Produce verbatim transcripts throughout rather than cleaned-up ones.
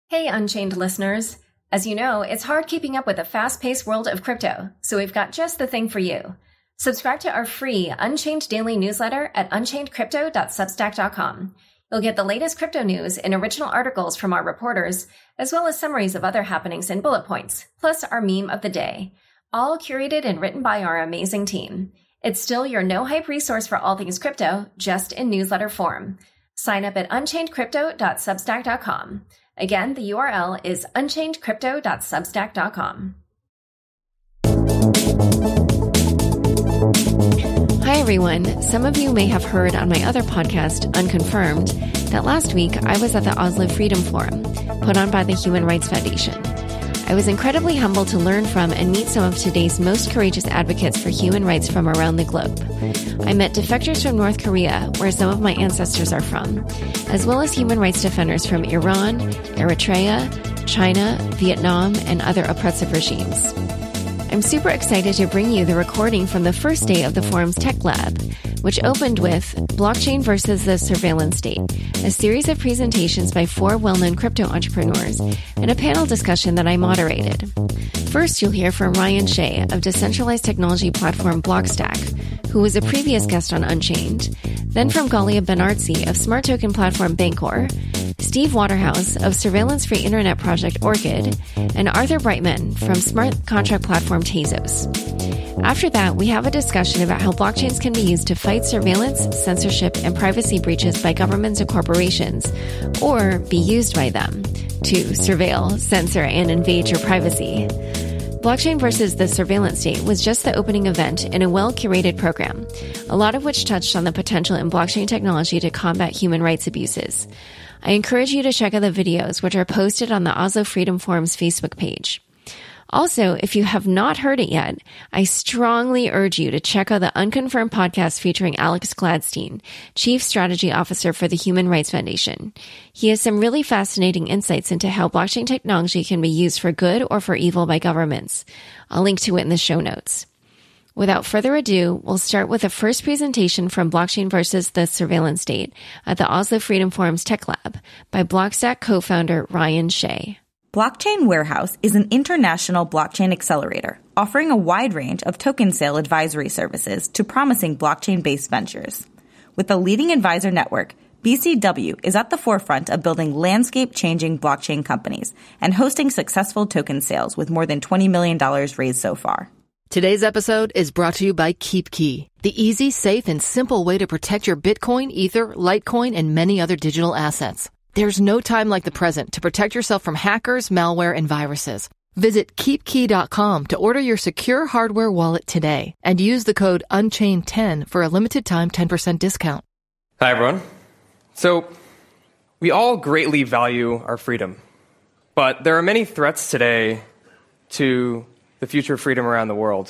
Hey, Unchained listeners. As you know, it's hard keeping up with the fast-paced world of crypto, so we've got just the thing for you. Subscribe to our free Unchained daily newsletter at unchained crypto dot substack dot com. You'll get the latest crypto news and original articles from our reporters, as well as summaries of other happenings and bullet points, plus our meme of the day, all curated and written by our amazing team. It's still your no-hype resource for all things crypto, just in newsletter form. Sign up at unchained crypto dot substack dot com. Again, the U R L is unchained crypto dot substack dot com. Hi, everyone. Some of you may have heard on my other podcast, Unconfirmed, that last week I was at the Oslo Freedom Forum, put on by the Human Rights Foundation. I was incredibly humbled to learn from and meet some of today's most courageous advocates for human rights from around the globe. I met defectors from North Korea, where some of my ancestors are from, as well as human rights defenders from Iran, Eritrea, China, Vietnam, and other oppressive regimes. I'm super excited to bring you the recording from the first day of the forum's Tech Lab, which opened with Blockchain versus the Surveillance State, a series of presentations by four well-known crypto entrepreneurs, and a panel discussion that I moderated. First, you'll hear from Ryan Shea of decentralized technology platform Blockstack, who was a previous guest on Unchained, then from Galia Benartzi of smart token platform Bancor, Steve Waterhouse of surveillance-free internet project Orchid, and Arthur Brightman from smart contract platform Tezos. After that, we have a discussion about how blockchains can be used to fight surveillance, censorship, and privacy breaches by governments and corporations, or be used by them to surveil, censor, and invade your privacy. Blockchain versus the Surveillance State was just the opening event in a well-curated program, a lot of which touched on the potential in blockchain technology to combat human rights abuses. I encourage you to check out the videos, which are posted on the Oslo Freedom Forum's Facebook page. Also, if you have not heard it yet, I strongly urge you to check out the Unconfirmed podcast featuring Alex Gladstein, Chief Strategy Officer for the Human Rights Foundation. He has some really fascinating insights into how blockchain technology can be used for good or for evil by governments. I'll link to it in the show notes. Without further ado, we'll start with the first presentation from Blockchain versus the Surveillance State at the Oslo Freedom Forum's Tech Lab by Blockstack co-founder Ryan Shea. Blockchain Warehouse is an international blockchain accelerator offering a wide range of token sale advisory services to promising blockchain-based ventures. With a leading advisor network, B C W is at the forefront of building landscape-changing blockchain companies and hosting successful token sales with more than twenty million dollars raised so far. Today's episode is brought to you by KeepKey, the easy, safe, and simple way to protect your Bitcoin, Ether, Litecoin, and many other digital assets. There's no time like the present to protect yourself from hackers, malware, and viruses. Visit keep key dot com to order your secure hardware wallet today and use the code unchained ten for a limited time ten percent discount. Hi, everyone. So, we all greatly value our freedom, but there are many threats today to the future of freedom around the world.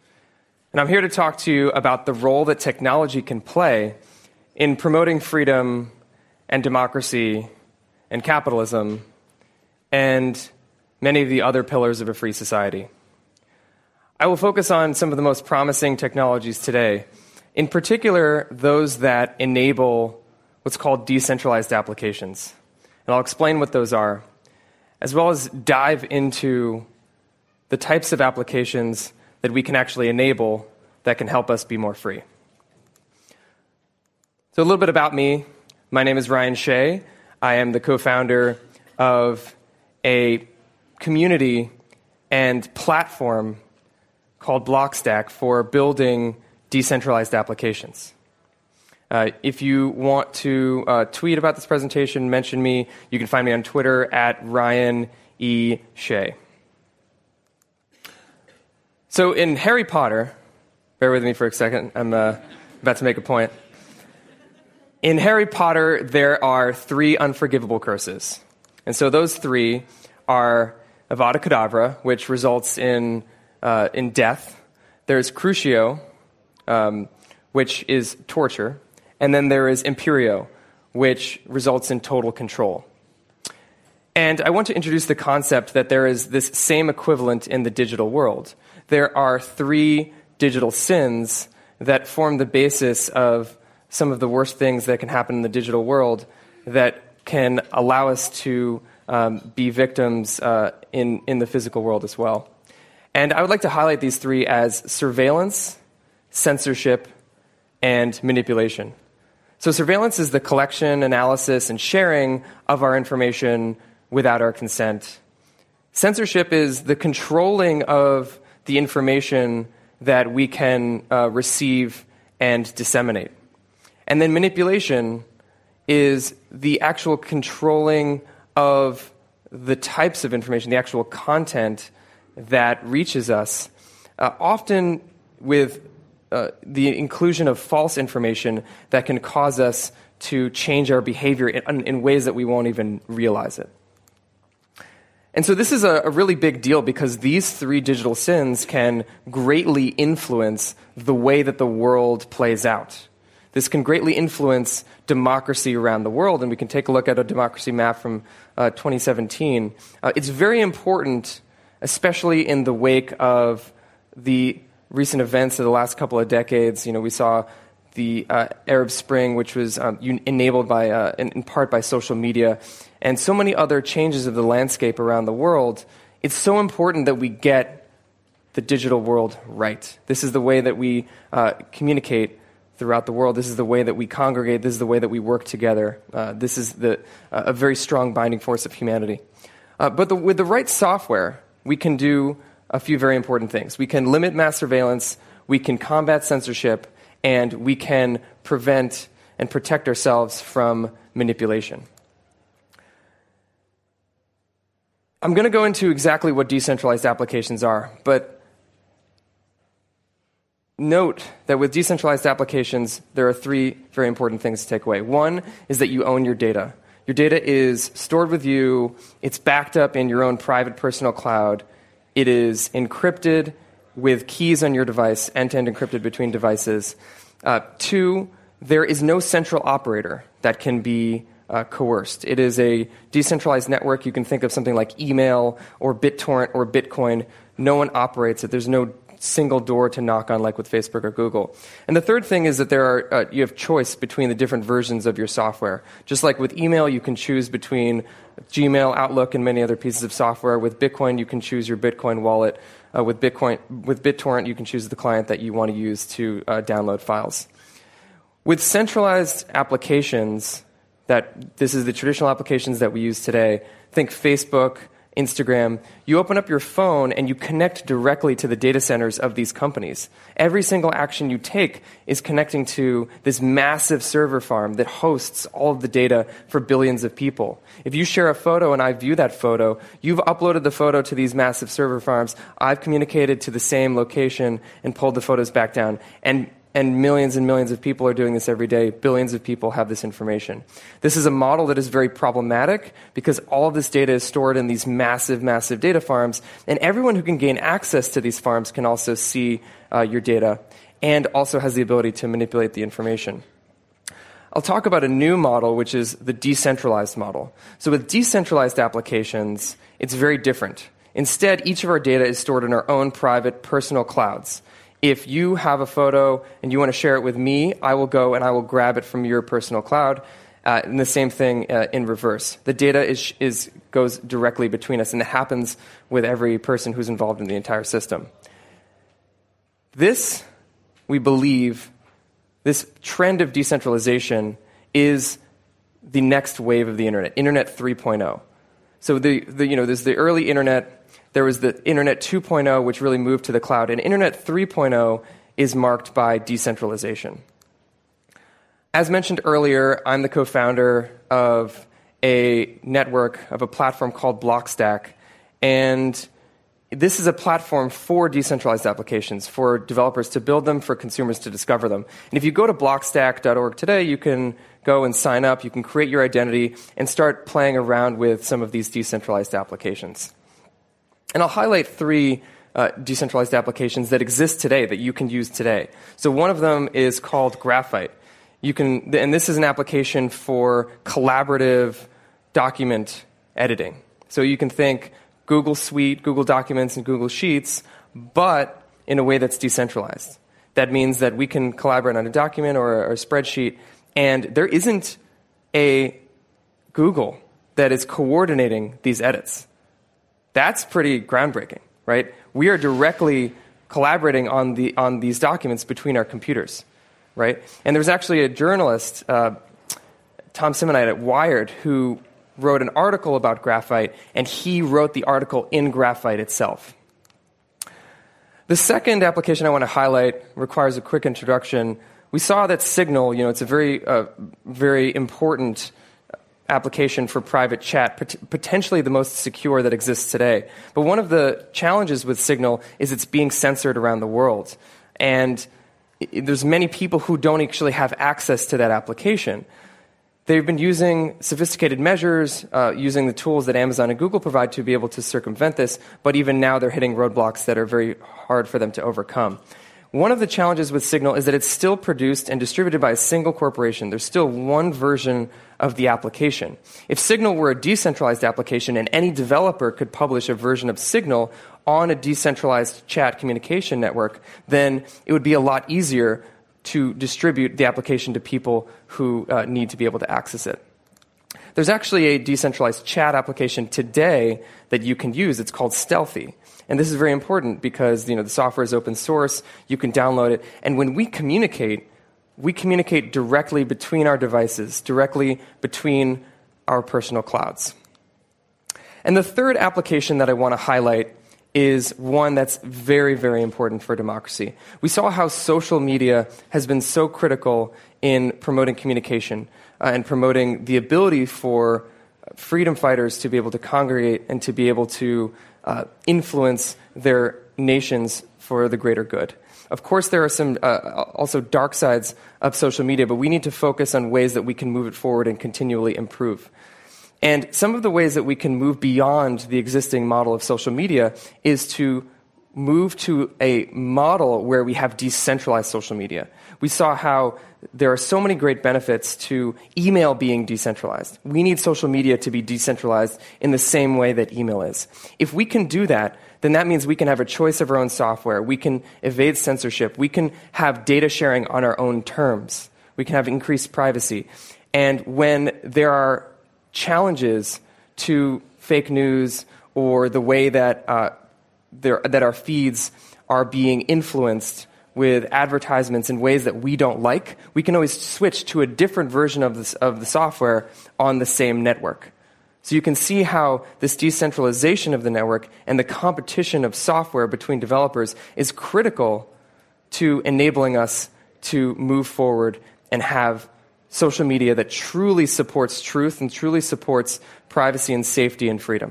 And I'm here to talk to you about the role that technology can play in promoting freedom and democracy and capitalism and many of the other pillars of a free society. I will focus on some of the most promising technologies today, in particular those that enable what's called decentralized applications. And I'll explain what those are, as well as dive into the types of applications that we can actually enable that can help us be more free. So a little bit about me. My name is Ryan Shea. I am the co-founder of a community and platform called Blockstack for building decentralized applications. Uh, if you want to uh, tweet about this presentation, mention me. You can find me on Twitter at Ryan E. Shea. So in Harry Potter, bear with me for a second, I'm uh, about to make a point. In Harry Potter, there are three unforgivable curses. And so those three are Avada Kedavra, which results in uh, in death. There's Crucio, um, which is torture. And then there is Imperio, which results in total control. And I want to introduce the concept that there is this same equivalent in the digital world. There are three digital sins that form the basis of some of the worst things that can happen in the digital world that can allow us to um, be victims uh, in, in the physical world as well. And I would like to highlight these three as surveillance, censorship, and manipulation. So surveillance is the collection, analysis, and sharing of our information without our consent. Censorship is the controlling of the information that we can uh, receive and disseminate. And then manipulation is the actual controlling of the types of information, the actual content that reaches us, uh, often with uh, the inclusion of false information that can cause us to change our behavior in, in ways that we won't even realize it. And so this is a, a really big deal because these three digital sins can greatly influence the way that the world plays out. This can greatly influence democracy around the world, and we can take a look at a democracy map from uh, twenty seventeen. Uh, it's very important, especially in the wake of the recent events of the last couple of decades. You know, we saw the uh, Arab Spring, which was um, enabled by, uh, in, in part by social media, and so many other changes of the landscape around the world. It's so important that we get the digital world right. This is the way that we uh, communicate throughout the world. This is the way that we congregate. This is the way that we work together. Uh, this is the, uh, a very strong binding force of humanity. Uh, but the, with the right software, we can do a few very important things. We can limit mass surveillance, we can combat censorship, and we can prevent and protect ourselves from manipulation. I'm going to go into exactly what decentralized applications are, but note that with decentralized applications, there are three very important things to take away. One is that you own your data. Your data is stored with you. It's backed up in your own private personal cloud. It is encrypted with keys on your device, end-to-end encrypted between devices. Uh, two, there is no central operator that can be uh, coerced. It is a decentralized network. You can think of something like email or BitTorrent or Bitcoin. No one operates it. There's no single door to knock on like with Facebook or Google. And the third thing is that there are uh, you have choice between the different versions of your software. Just like with email, you can choose between Gmail, Outlook, and many other pieces of software. With Bitcoin, you can choose your Bitcoin wallet. Uh, with Bitcoin, with BitTorrent, you can choose the client that you want to use to uh, download files. With centralized applications, that this is the traditional applications that we use today. Think Facebook, Instagram. You open up your phone and you connect directly to the data centers of these companies. Every single action you take is connecting to this massive server farm that hosts all of the data for billions of people. If you share a photo and I view that photo, you've uploaded the photo to these massive server farms. I've communicated to the same location and pulled the photos back down. And And millions and millions of people are doing this every day. Billions of people have this information. This is a model that is very problematic because all of this data is stored in these massive, massive data farms, and everyone who can gain access to these farms can also see uh, your data and also has the ability to manipulate the information. I'll talk about a new model, which is the decentralized model. So with decentralized applications, it's very different. Instead, each of our data is stored in our own private personal clouds. If you have a photo and you want to share it with me, I will go and I will grab it from your personal cloud. Uh, and the same thing uh, in reverse. The data is, is goes directly between us, and it happens with every person who's involved in the entire system. This, we believe, this trend of decentralization is the next wave of the internet, Internet three point oh. So the, the you know there's the early internet. There was the Internet two point oh, which really moved to the cloud. And Internet three point oh is marked by decentralization. As mentioned earlier, I'm the co-founder of a network, of a platform called Blockstack. And this is a platform for decentralized applications, for developers to build them, for consumers to discover them. And if you go to blockstack dot org today, you can go and sign up. You can create your identity and start playing around with some of these decentralized applications. And I'll highlight three uh, decentralized applications that exist today that you can use today. So one of them is called Graphite. You can, and this is an application for collaborative document editing. So you can think Google Suite, Google Documents, and Google Sheets, but in a way that's decentralized. That means that we can collaborate on a document or a, or a spreadsheet, and there isn't a Google that is coordinating these edits. That's pretty groundbreaking, right? We are directly collaborating on the on these documents between our computers, right? And there was actually a journalist, uh, Tom Simonite at Wired, who wrote an article about graphite, and he wrote the article in graphite itself. The second application I want to highlight requires a quick introduction. We saw that Signal, you know, it's a very, uh, very important application for private chat, pot- potentially the most secure that exists today. But one of the challenges with Signal is it's being censored around the world. And it, there's many people who don't actually have access to that application. They've been using sophisticated measures, uh, using the tools that Amazon and Google provide to be able to circumvent this, but even now they're hitting roadblocks that are very hard for them to overcome. One of the challenges with Signal is that it's still produced and distributed by a single corporation. There's still one version of the application. If Signal were a decentralized application and any developer could publish a version of Signal on a decentralized chat communication network, then it would be a lot easier to distribute the application to people who uh, need to be able to access it. There's actually a decentralized chat application today that you can use. It's called Stealthy. And this is very important because, you know, the software is open source. You can download it. And when we communicate, we communicate directly between our devices, directly between our personal clouds. And the third application that I want to highlight is one that's very, very important for democracy. We saw how social media has been so critical in promoting communication uh, and promoting the ability for freedom fighters to be able to congregate and to be able to uh, influence their nations for the greater good. Of course, there are some uh, also dark sides of social media, but we need to focus on ways that we can move it forward and continually improve. And some of the ways that we can move beyond the existing model of social media is to move to a model where we have decentralized social media. We saw how there are so many great benefits to email being decentralized. We need social media to be decentralized in the same way that email is. If we can do that, then that means we can have a choice of our own software. We can evade censorship. We can have data sharing on our own terms. We can have increased privacy. And when there are challenges to fake news or the way that uh, there, that our feeds are being influenced with advertisements in ways that we don't like, we can always switch to a different version of, this, of the software on the same network. So you can see how this decentralization of the network and the competition of software between developers is critical to enabling us to move forward and have social media that truly supports truth and truly supports privacy and safety and freedom.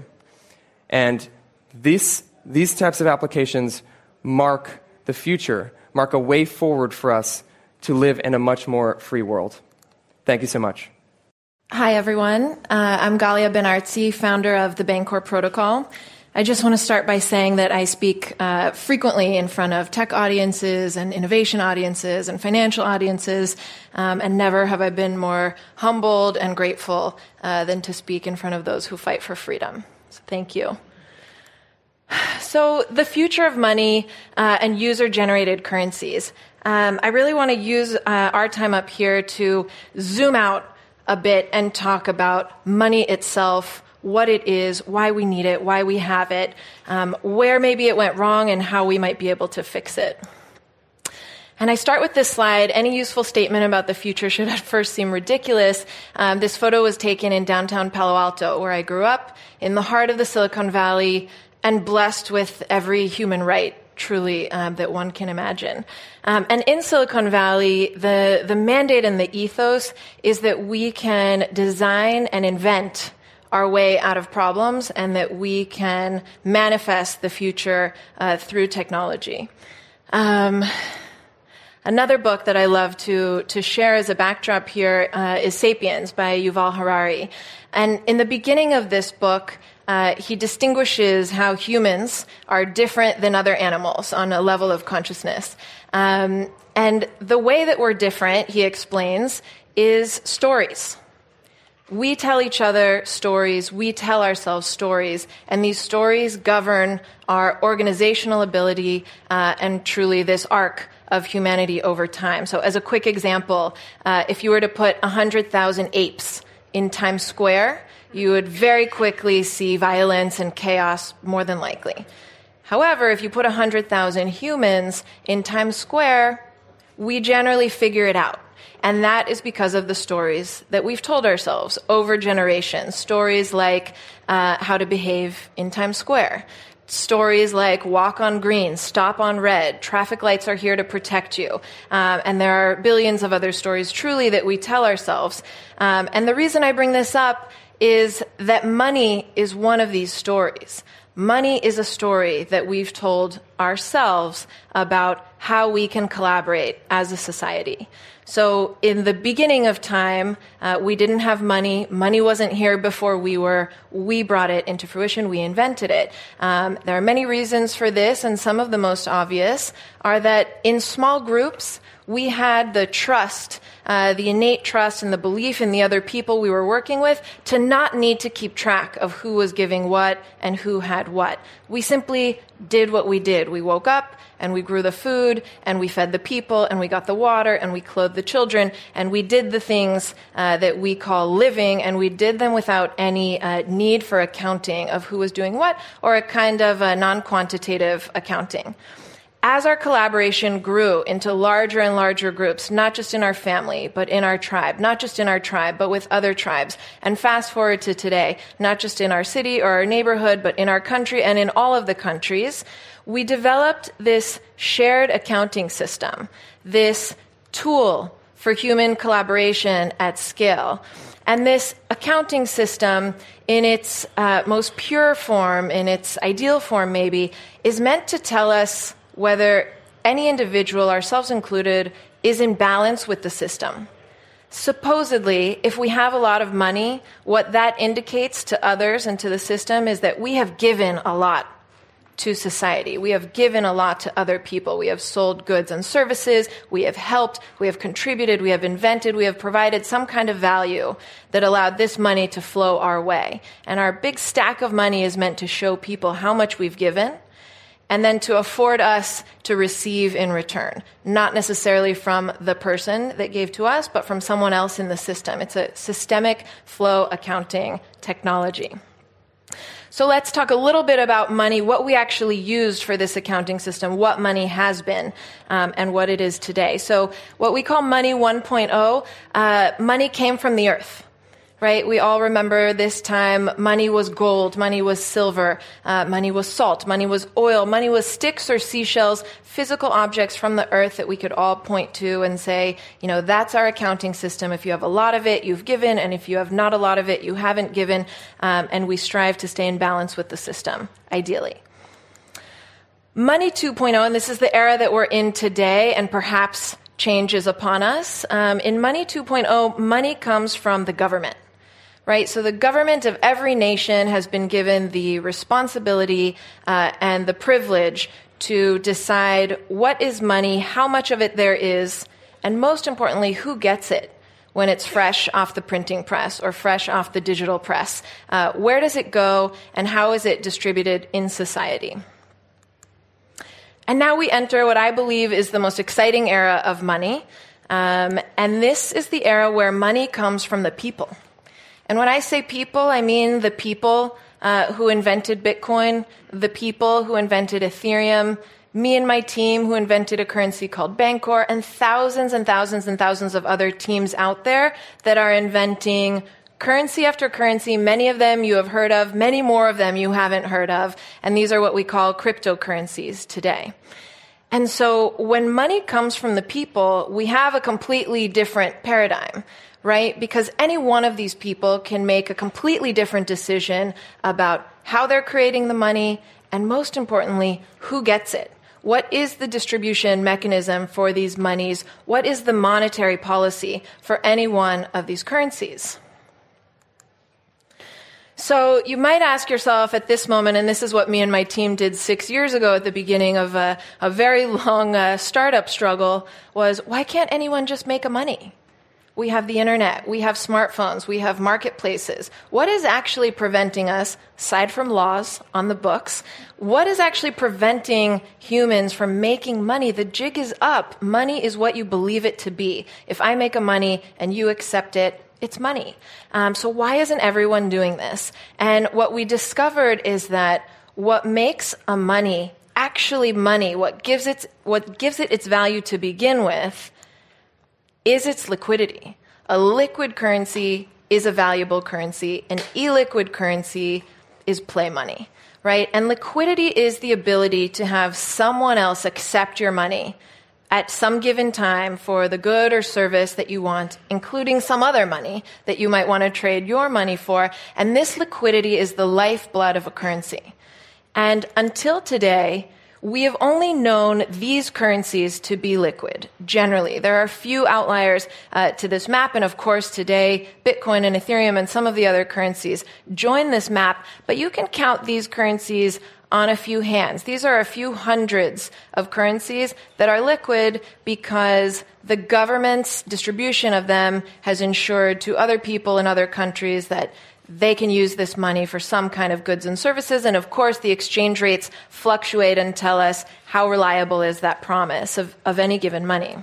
And these, these types of applications mark the future, mark a way forward for us to live in a much more free world. Thank you so much. Hi, everyone. Uh, I'm Galia Ben-Artzi, founder of the Bancor Protocol. I just want to start by saying that I speak uh, frequently in front of tech audiences and innovation audiences and financial audiences, um, and never have I been more humbled and grateful uh, than to speak in front of those who fight for freedom. So thank you. So the future of money uh, and user-generated currencies. Um, I really want to use uh, our time up here to zoom out a bit and talk about money itself, what it is, why we need it, why we have it, um, where maybe it went wrong, and how we might be able to fix it. And I start with this slide. Any useful statement about the future should at first seem ridiculous. Um, this photo was taken in downtown Palo Alto, where I grew up, in the heart of the Silicon Valley, and blessed with every human right, truly, um, that one can imagine. Um, and in Silicon Valley, the, the mandate and the ethos is that we can design and invent our way out of problems, and that we can manifest the future uh, through technology. Um, another book that I love to, to share as a backdrop here uh, is Sapiens by Yuval Harari. And in the beginning of this book, Uh, he distinguishes how humans are different than other animals on a level of consciousness. Um, and the way that we're different, he explains, is stories. We tell each other stories, we tell ourselves stories, and these stories govern our organizational ability uh, and truly this arc of humanity over time. So as a quick example, uh, if you were to put one hundred thousand apes in Times Square, you would very quickly see violence and chaos more than likely. However, if you put one hundred thousand humans in Times Square, we generally figure it out. And that is because of the stories that we've told ourselves over generations. Stories like uh, how to behave in Times Square. Stories like walk on green, stop on red, traffic lights are here to protect you. Um, and there are billions of other stories truly that we tell ourselves. Um, and the reason I bring this up is that money is one of these stories. Money is a story that we've told ourselves about how we can collaborate as a society. So in the beginning of time, uh, we didn't have money. Money wasn't here before we were. We brought it into fruition. We invented it. Um, there are many reasons for this, and some of the most obvious are that in small groups, we had the trust, uh, the innate trust and the belief in the other people we were working with to not need to keep track of who was giving what and who had what. We simply did what we did. We woke up and we grew the food and we fed the people and we got the water and we clothed the children and we did the things uh, that we call living, and we did them without any uh, need for accounting of who was doing what or a kind of a non-quantitative accounting. As our collaboration grew into larger and larger groups, not just in our family, but in our tribe, not just in our tribe, but with other tribes, and fast forward to today, not just in our city or our neighborhood, but in our country and in all of the countries, we developed this shared accounting system, this tool for human collaboration at scale. And this accounting system, in its uh, most pure form, in its ideal form maybe, is meant to tell us whether any individual, ourselves included, is in balance with the system. Supposedly, if we have a lot of money, what that indicates to others and to the system is that we have given a lot to society. We have given a lot to other people. We have sold goods and services. We have helped. We have contributed. We have invented. We have provided some kind of value that allowed this money to flow our way. And our big stack of money is meant to show people how much we've given, and then to afford us to receive in return, not necessarily from the person that gave to us, but from someone else in the system. It's a systemic flow accounting technology. So let's talk a little bit about money, what we actually used for this accounting system, what money has been, um, and what it is today. So what we call money one point oh, uh, money came from the earth. Right? We all remember this time money was gold, money was silver, uh, money was salt, money was oil, money was sticks or seashells, physical objects from the earth that we could all point to and say, you know, that's our accounting system. If you have a lot of it, you've given, and if you have not a lot of it, you haven't given, um, and we strive to stay in balance with the system, ideally. Money two point oh, and this is the era that we're in today, and perhaps change is upon us. Um, in Money two point oh, money comes from the government. Right, so the government of every nation has been given the responsibility uh, and the privilege to decide what is money, how much of it there is, and most importantly, who gets it when it's fresh off the printing press or fresh off the digital press. Uh, where does it go, and how is it distributed in society? And now we enter what I believe is the most exciting era of money, um, and this is the era where money comes from the people. And when I say people, I mean the people uh, who invented Bitcoin, the people who invented Ethereum, me and my team who invented a currency called Bancor, and thousands and thousands and thousands of other teams out there that are inventing currency after currency. Many of them you have heard of, many more of them you haven't heard of, and these are what we call cryptocurrencies today. And so when money comes from the people, we have a completely different paradigm. Right? Because any one of these people can make a completely different decision about how they're creating the money, and most importantly, who gets it. What is the distribution mechanism for these monies? What is the monetary policy for any one of these currencies? So you might ask yourself at this moment, and this is what me and my team did six years ago at the beginning of a, a very long uh, startup struggle, was why can't anyone just make a money? We have the internet, we have smartphones, we have marketplaces. What is actually preventing us, aside from laws on the books, what is actually preventing humans from making money? The jig is up. Money is what you believe it to be. If I make a money and you accept it, It's money. Um, so why isn't everyone doing this? And what we discovered is that what makes a money actually money, what gives it, what gives it its value to begin with, is its liquidity. A liquid currency is a valuable currency. An illiquid currency is play money, right? And liquidity is the ability to have someone else accept your money at some given time for the good or service that you want, including some other money that you might want to trade your money for. And this liquidity is the lifeblood of a currency. And until today, we have only known these currencies to be liquid, generally. There are a few outliers uh, to this map, and of course today, Bitcoin and Ethereum and some of the other currencies join this map, but you can count these currencies on a few hands. These are a few hundreds of currencies that are liquid because the government's distribution of them has ensured to other people in other countries that they can use this money for some kind of goods and services. And of course, the exchange rates fluctuate and tell us how reliable is that promise of, of any given money.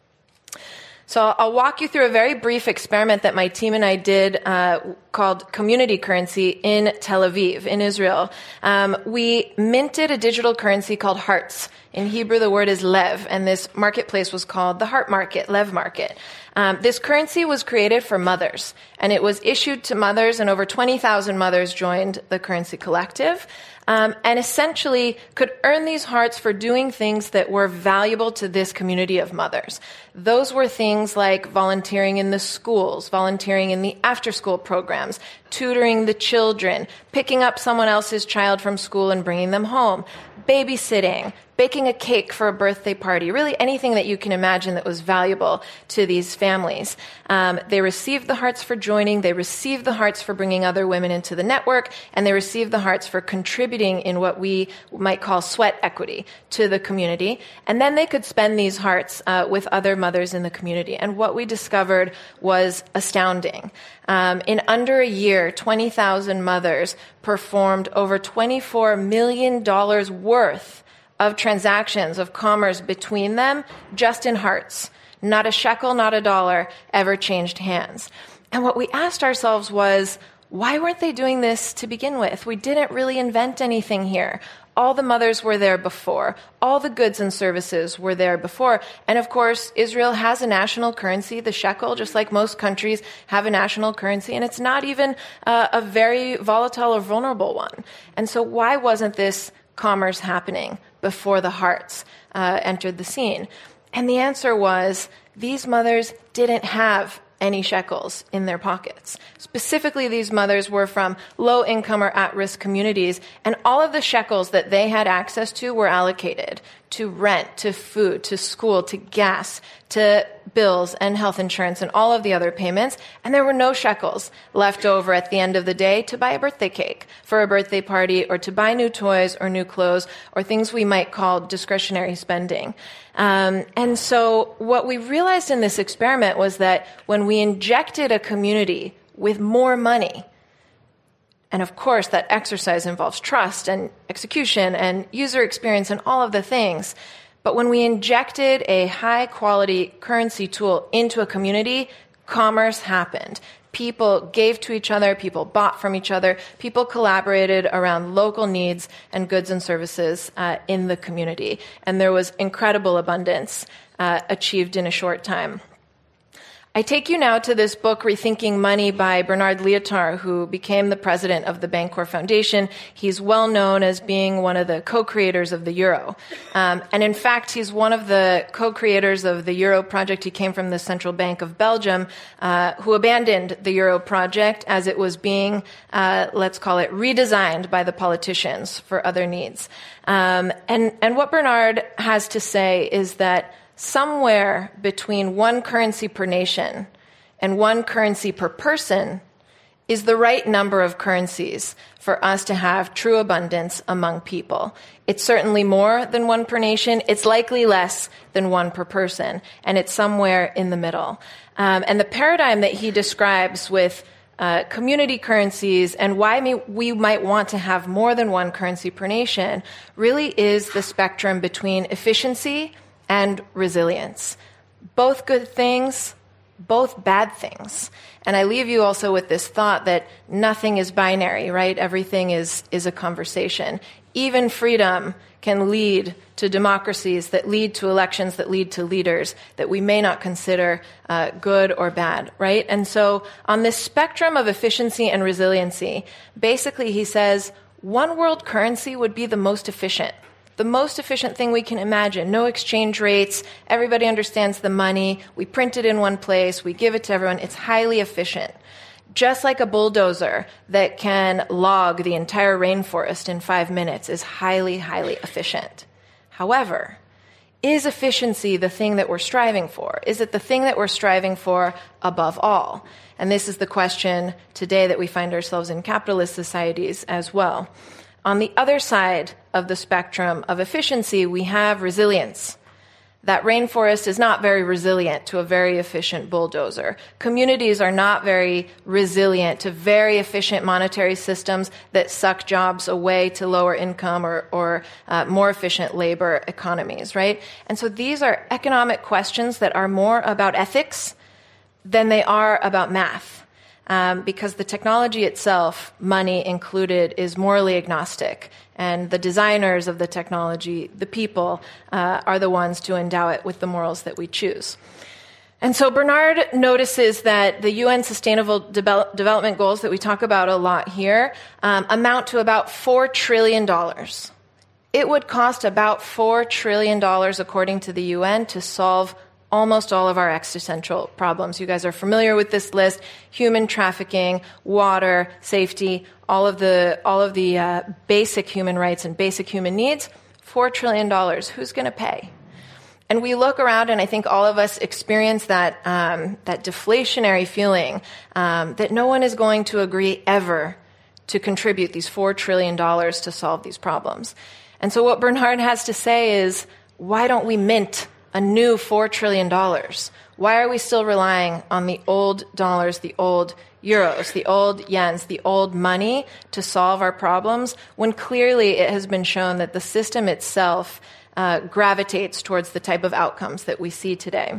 So I'll walk you through a very brief experiment that my team and I did uh, called Community Currency in Tel Aviv, in Israel. Um, we minted a digital currency called Hearts. In Hebrew, the word is Lev, and this marketplace was called the Heart Market, Lev Market. Um, this currency was created for mothers, and it was issued to mothers, and over twenty thousand mothers joined the currency collective. Um, and essentially could earn these hearts for doing things that were valuable to this community of mothers. Those were things like volunteering in the schools, volunteering in the after-school programs, tutoring the children, picking up someone else's child from school and bringing them home, babysitting, baking a cake for a birthday party, really anything that you can imagine that was valuable to these families. Um, they received the hearts for joining, they received the hearts for bringing other women into the network, and they received the hearts for contributing in what we might call sweat equity to the community. And then they could spend these hearts uh, with other mothers in the community. And what we discovered was astounding. Um, in under a year, twenty thousand mothers performed over twenty-four million dollars worth of transactions of commerce between them just in hearts. Not a shekel, not a dollar ever changed hands. And what we asked ourselves was, why weren't they doing this to begin with? We didn't really invent anything here. All the mothers were there before. All the goods and services were there before. And of course, Israel has a national currency, the shekel, just like most countries have a national currency. And it's not even uh, a very volatile or vulnerable one. And so why wasn't this commerce happening before the hearts uh, entered the scene? And the answer was, these mothers didn't have any shekels in their pockets. Specifically, these mothers were from low-income or at-risk communities, and all of the shekels that they had access to were allocated to rent, to food, to school, to gas, to bills and health insurance and all of the other payments, and there were no shekels left over at the end of the day to buy a birthday cake for a birthday party or to buy new toys or new clothes or things we might call discretionary spending. Um, and so what we realized in this experiment was that when we injected a community with more money, and of course that exercise involves trust and execution and user experience and all of the things, but when we injected a high-quality currency tool into a community, commerce happened. People gave to each other, people bought from each other, people collaborated around local needs and goods and services uh, in the community. And there was incredible abundance uh, achieved in a short time. I take you now to this book, Rethinking Money, by Bernard Lietaer, who became the president of the Bancor Foundation. He's well known as being one of the co-creators of the euro. Um, and in fact, he's one of the co-creators of the euro project. He came from the Central Bank of Belgium, uh, who abandoned the euro project as it was being, uh, let's call it, redesigned by the politicians for other needs. Um, and, and what Bernard has to say is that somewhere between one currency per nation and one currency per person is the right number of currencies for us to have true abundance among people. It's certainly more than one per nation. It's likely less than one per person, and it's somewhere in the middle. Um, and the paradigm that he describes with uh, community currencies and why me, we might want to have more than one currency per nation really is the spectrum between efficiency and resilience. Both good things, both bad things. And I leave you also with this thought that nothing is binary, right? Everything is, is a conversation. Even freedom can lead to democracies that lead to elections that lead to leaders that we may not consider uh, good or bad, right? And so on this spectrum of efficiency and resiliency, basically he says one world currency would be the most efficient. The most efficient thing we can imagine. No exchange rates. Everybody understands the money. We print it in one place. We give it to everyone. It's highly efficient. Just like a bulldozer that can log the entire rainforest in five minutes is highly, highly efficient. However, is efficiency the thing that we're striving for? Is it the thing that we're striving for above all? And this is the question today that we find ourselves in capitalist societies as well. On the other side of the spectrum of efficiency, we have resilience. That rainforest is not very resilient to a very efficient bulldozer. Communities are not very resilient to very efficient monetary systems that suck jobs away to lower income or, or uh, more efficient labor economies, right? And so these are economic questions that are more about ethics than they are about math. Um, because the technology itself, money included, is morally agnostic. And the designers of the technology, the people, uh, are the ones to endow it with the morals that we choose. And so Bernard notices that the U N Sustainable De- Development Goals that we talk about a lot here um, amount to about four trillion dollars. It would cost about four trillion dollars, according to the U N, to solve almost all of our existential problems. You guys are familiar with this list: human trafficking, water, safety, all of the all of the uh, basic human rights and basic human needs. Four trillion dollars. Who's going to pay? And we look around, and I think all of us experience that um, that deflationary feeling um, that no one is going to agree ever to contribute these four trillion dollars to solve these problems. And so what Bernard has to say is, why don't we mint a new four trillion dollars? Why are we still relying on the old dollars, the old euros, the old yens, the old money to solve our problems, when clearly it has been shown that the system itself uh, gravitates towards the type of outcomes that we see today?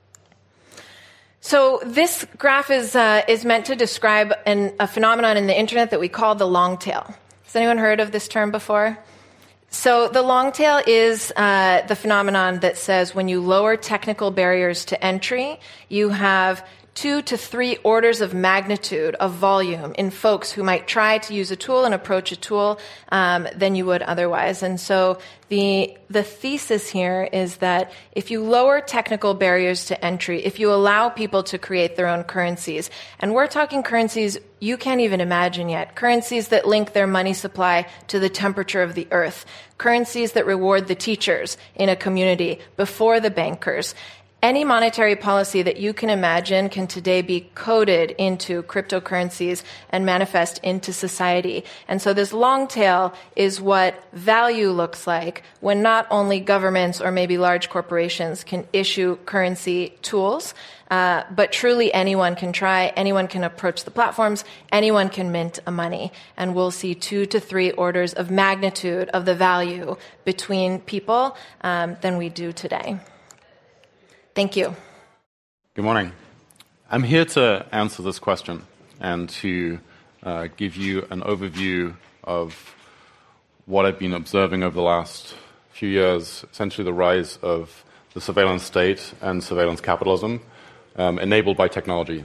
So this graph is uh, is meant to describe an, a phenomenon in the internet that we call the long tail. Has anyone heard of this term before? So the long tail is uh, the phenomenon that says when you lower technical barriers to entry, you have two to three orders of magnitude of volume in folks who might try to use a tool and approach a tool um, than you would otherwise. And so the the thesis here is that if you lower technical barriers to entry, if you allow people to create their own currencies, and we're talking currencies you can't even imagine yet, currencies that link their money supply to the temperature of the earth, currencies that reward the teachers in a community before the bankers. Any monetary policy that you can imagine can today be coded into cryptocurrencies and manifest into society. And so this long tail is what value looks like when not only governments or maybe large corporations can issue currency tools, uh, but truly anyone can try, anyone can approach the platforms, anyone can mint a money. And we'll see two to three orders of magnitude of the value between people um, than we do today. Thank you. Good morning. I'm here to answer this question and to uh, give you an overview of what I've been observing over the last few years, essentially the rise of the surveillance state and surveillance capitalism um, enabled by technology.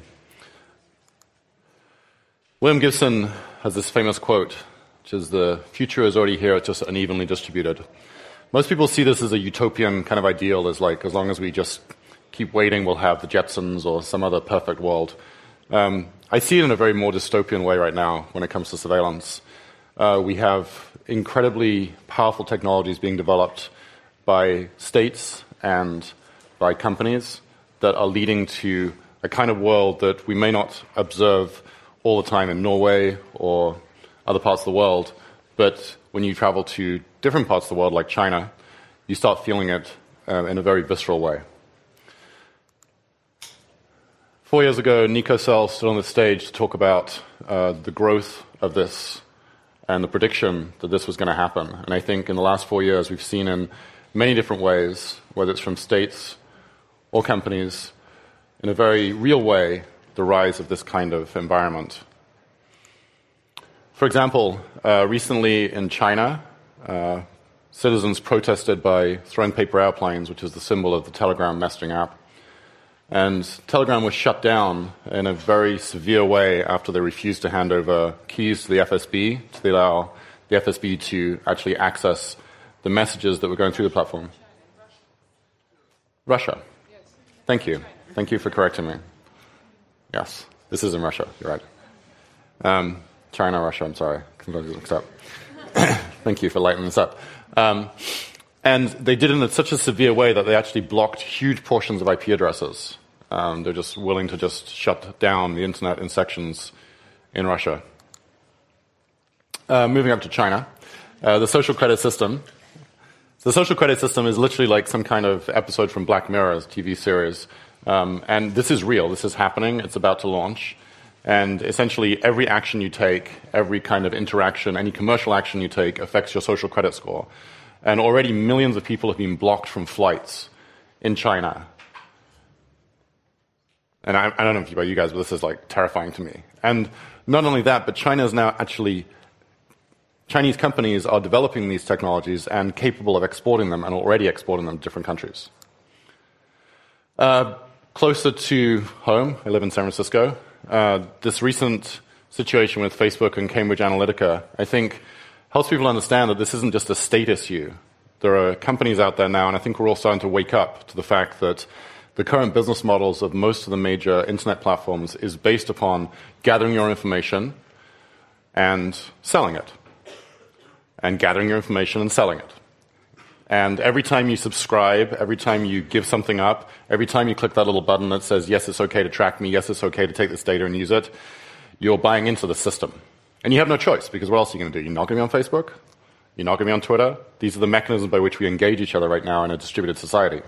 William Gibson has this famous quote, which is, "The future is already here, it's just unevenly distributed." Most people see this as a utopian kind of ideal, as like, as long as we just keep waiting, we'll have the Jetsons or some other perfect world. Um, I see it in a very more dystopian way right now when it comes to surveillance. Uh, we have incredibly powerful technologies being developed by states and by companies that are leading to a kind of world that we may not observe all the time in Norway or other parts of the world, but when you travel to different parts of the world like China, you start feeling it uh, in a very visceral way. Four years ago, Nico Sell stood on the stage to talk about uh, the growth of this and the prediction that this was going to happen. And I think in the last four years, we've seen in many different ways, whether it's from states or companies, in a very real way, the rise of this kind of environment. For example, uh, recently in China, uh, citizens protested by throwing paper airplanes, which is the symbol of the Telegram messaging app. And Telegram was shut down in a very severe way after they refused to hand over keys to the F S B to allow the F S B to actually access the messages that were going through the platform. Russia. Thank you. Thank you for correcting me. Yes, this is in Russia. You're right. Um, China, Russia, I'm sorry. Mixed up. Thank you for lightening this up. Um, and they did it in such a severe way that they actually blocked huge portions of I P addresses. Um, they're just willing to just shut down the internet in sections in Russia. Uh, moving up to China, uh, the social credit system. So the social credit system is literally like some kind of episode from Black Mirror's T V series. Um, and this is real. This is happening. It's about to launch. And essentially every action you take, every kind of interaction, any commercial action you take affects your social credit score. And already millions of people have been blocked from flights in China. And I, I don't know about you guys, but this is like terrifying to me. And not only that, but China is now actually, Chinese companies are developing these technologies and capable of exporting them and already exporting them to different countries. Uh, closer to home, I live in San Francisco. Uh, this recent situation with Facebook and Cambridge Analytica, I think, helps people understand that this isn't just a state issue. There are companies out there now, and I think we're all starting to wake up to the fact that the current business models of most of the major internet platforms is based upon gathering your information and selling it. And gathering your information and selling it. And every time you subscribe, every time you give something up, every time you click that little button that says, yes, it's okay to track me, yes, it's okay to take this data and use it, you're buying into the system. And you have no choice, because what else are you going to do? You're not going to be on Facebook. You're not going to be on Twitter. These are the mechanisms by which we engage each other right now in a distributed society.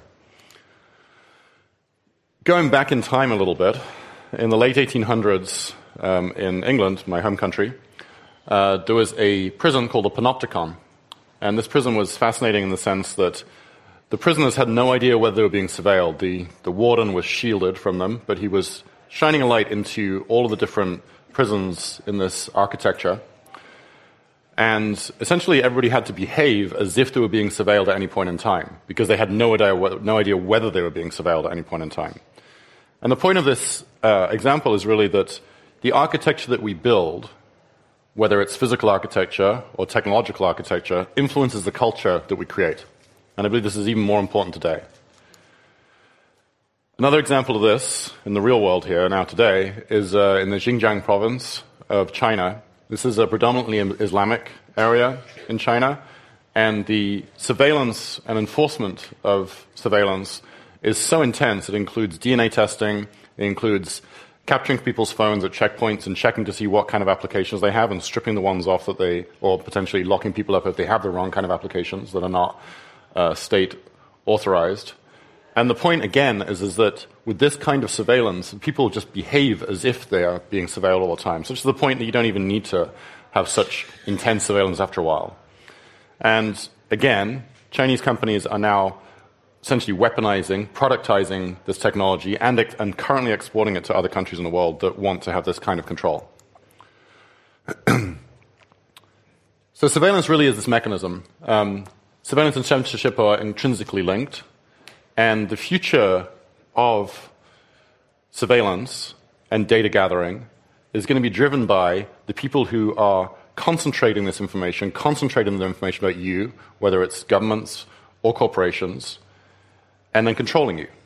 Going back in time a little bit, in the late eighteen hundreds um, in England, my home country, uh, there was a prison called the Panopticon. And this prison was fascinating in the sense that the prisoners had no idea whether they were being surveilled. The, the warden was shielded from them, but he was shining a light into all of the different prisons in this architecture. And essentially everybody had to behave as if they were being surveilled at any point in time, because they had no idea, no idea whether they were being surveilled at any point in time. And the point of this uh, example is really that the architecture that we build, whether it's physical architecture or technological architecture, influences the culture that we create. And I believe this is even more important today. Another example of this in the real world here now today is uh, in the Xinjiang province of China. This is a predominantly Islamic area in China, and the surveillance and enforcement of surveillance is so intense. It includes D N A testing, it includes capturing people's phones at checkpoints and checking to see what kind of applications they have and stripping the ones off that they, or potentially locking people up if they have the wrong kind of applications that are not uh, state authorized. And the point, again, is, is that with this kind of surveillance, people just behave as if they are being surveilled all the time, such to the point that you don't even need to have such intense surveillance after a while. And again, Chinese companies are now essentially weaponizing, productizing this technology and, and currently exporting it to other countries in the world that want to have this kind of control. So surveillance really is this mechanism. Um, surveillance and censorship are intrinsically linked. And the future of surveillance and data gathering is going to be driven by the people who are concentrating this information, concentrating the information about you, whether it's governments or corporations, and then controlling you.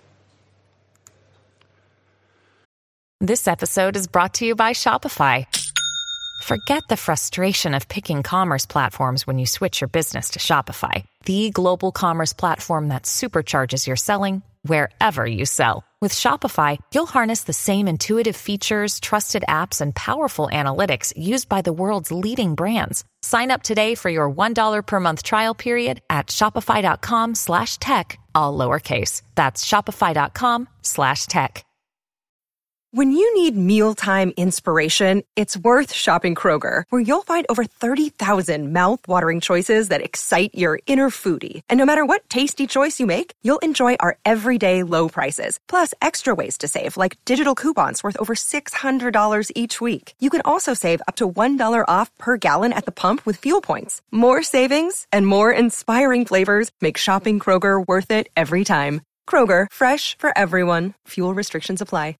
This episode is brought to you by Shopify. Forget the frustration of picking commerce platforms when you switch your business to Shopify, the global commerce platform that supercharges your selling wherever you sell. With Shopify, you'll harness the same intuitive features, trusted apps, and powerful analytics used by the world's leading brands. Sign up today for your one dollar per month trial period at shopify.com slash tech, all lowercase. That's shopify.com slash tech. When you need mealtime inspiration, it's worth shopping Kroger, where you'll find over thirty thousand mouth-watering choices that excite your inner foodie. And no matter what tasty choice you make, you'll enjoy our everyday low prices, plus extra ways to save, like digital coupons worth over six hundred dollars each week. You can also save up to one dollar off per gallon at the pump with fuel points. More savings and more inspiring flavors make shopping Kroger worth it every time. Kroger, fresh for everyone. Fuel restrictions apply.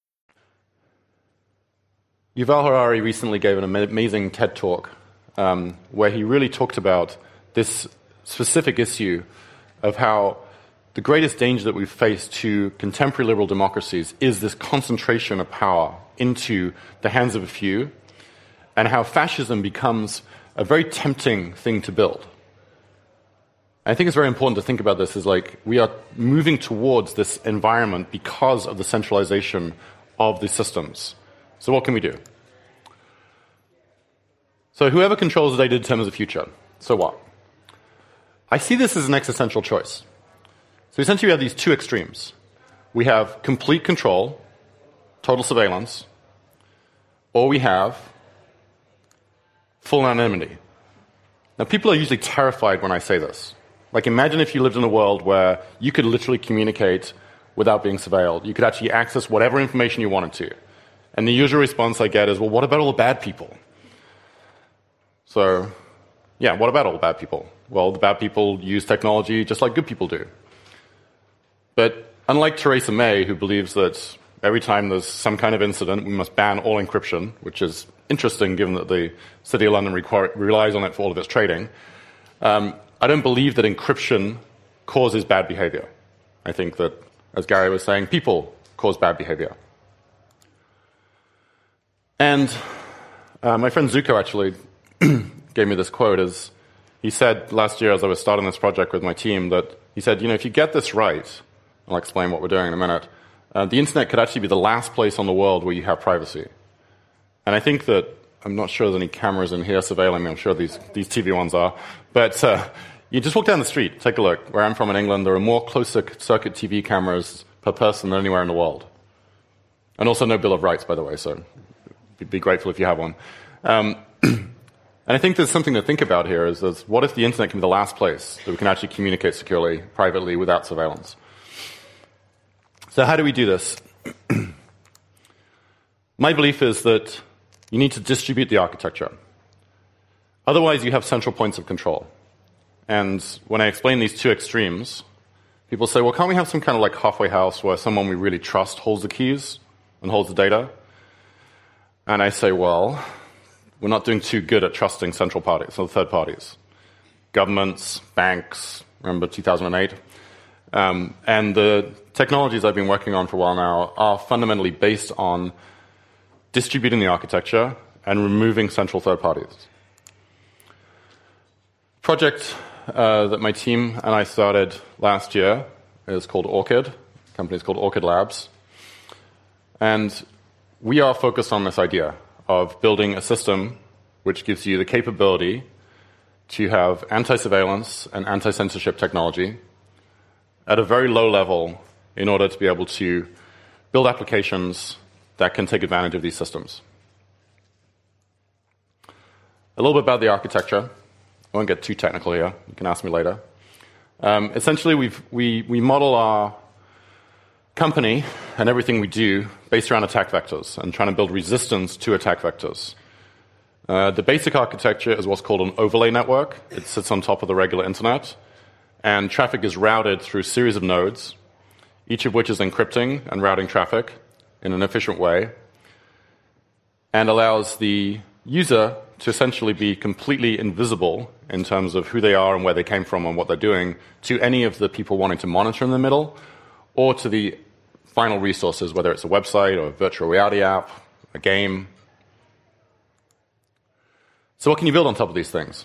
Yuval Harari recently gave an amazing TED Talk um, where he really talked about this specific issue of how the greatest danger that we've faced to contemporary liberal democracies is this concentration of power into the hands of a few, and how fascism becomes a very tempting thing to build. I think it's very important to think about this as like we are moving towards this environment because of the centralization of the systems. So what can we do? So whoever controls the data determines the future. So what? I see this as an existential choice. So essentially we have these two extremes. We have complete control, total surveillance, or we have full anonymity. Now people are usually terrified when I say this. Like imagine if you lived in a world where you could literally communicate without being surveilled. You could actually access whatever information you wanted to. And the usual response I get is, well, what about all the bad people? So, yeah, what about all the bad people? Well, the bad people use technology just like good people do. But unlike Theresa May, who believes that every time there's some kind of incident, we must ban all encryption, which is interesting given that the City of London require, relies on it for all of its trading, um, I don't believe that encryption causes bad behavior. I think that, as Gary was saying, people cause bad behavior. And uh, my friend Zuko actually gave me this quote. As he said last year as I was starting this project with my team, that he said, you know, if you get this right, I'll explain what we're doing in a minute, uh, the internet could actually be the last place on the world where you have privacy. And I think that, I'm not sure there's any cameras in here surveilling me, I'm sure these, these T V ones are, but uh, you just walk down the street, take a look. Where I'm from in England, there are more closed-circuit T V cameras per person than anywhere in the world. And also no Bill of Rights, by the way, so be grateful if you have one. Um, and I think there's something to think about here is, is what if the internet can be the last place that we can actually communicate securely, privately, without surveillance? So how do we do this? My belief is that you need to distribute the architecture. Otherwise, you have central points of control. And when I explain these two extremes, people say, well, can't we have some kind of like halfway house where someone we really trust holds the keys and holds the data? And I say, well, we're not doing too good at trusting central parties, or third parties. Governments, banks, remember two thousand eight? Um, and the technologies I've been working on for a while now are fundamentally based on distributing the architecture and removing central third parties. Project uh, that my team and I started last year is called Orchid. The company is called Orchid Labs. And we are focused on this idea of building a system which gives you the capability to have anti-surveillance and anti-censorship technology at a very low level in order to be able to build applications that can take advantage of these systems. A little bit about the architecture. I won't get too technical here. You can ask me later. Um, essentially, we've, we, we model our company and everything we do based around attack vectors and trying to build resistance to attack vectors. Uh, the basic architecture is what's called an overlay network. It sits on top of the regular internet, and traffic is routed through a series of nodes, each of which is encrypting and routing traffic in an efficient way, and allows the user to essentially be completely invisible in terms of who they are and where they came from and what they're doing to any of the people wanting to monitor in the middle, or to the final resources, whether it's a website or a virtual reality app, a game. So what can you build on top of these things?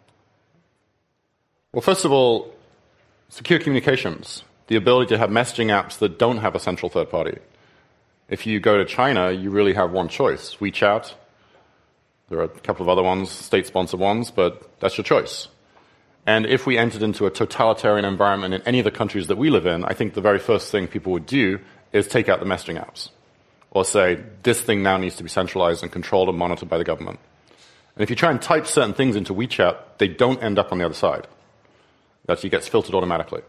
Well, first of all, secure communications, the ability to have messaging apps that don't have a central third party. If you go to China, you really have one choice, WeChat. There are a couple of other ones, state-sponsored ones, but that's your choice. And if we entered into a totalitarian environment in any of the countries that we live in, I think the very first thing people would do is take out the messaging apps. or say, this thing now needs to be centralized and controlled and monitored by the government. And if you try and type certain things into WeChat, they don't end up on the other side. It actually gets filtered automatically.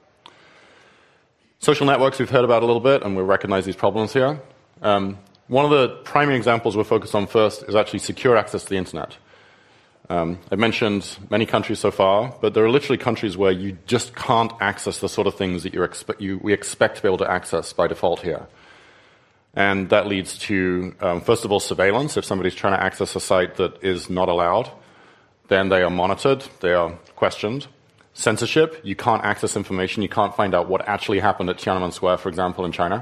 Social networks we've heard about a little bit, and we recognize these problems here. Um, one of the primary examples we're focused on first is actually secure access to the internet. Um, I've mentioned many countries so far, but there are literally countries where you just can't access the sort of things that you're expe- you, we expect to be able to access by default here. And that leads to, um, first of all, surveillance. If somebody's trying to access a site that is not allowed, then they are monitored, they are questioned. Censorship, you can't access information, you can't find out what actually happened at Tiananmen Square, for example, in China.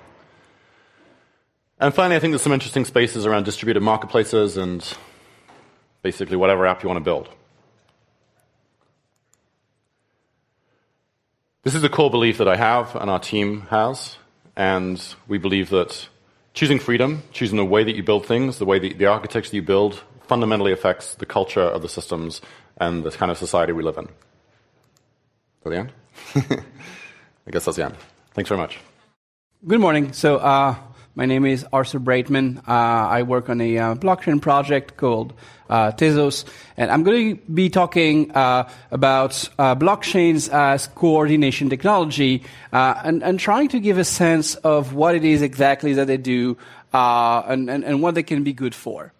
And finally, I think there's some interesting spaces around distributed marketplaces and basically whatever app you want to build. This is a core belief that I have and our team has, and we believe that choosing freedom, choosing the way that you build things, the way that the architecture that you build, fundamentally affects the culture of the systems and the kind of society we live in. Is that the end? I guess that's the end. Thanks very much. Good morning. So uh, my name is Arthur Breitman. Uh, I work on a uh, blockchain project called uh, Tezos, and I'm going to be talking uh, about uh, blockchains as coordination technology uh, and, and trying to give a sense of what it is exactly that they do uh, and, and, and what they can be good for.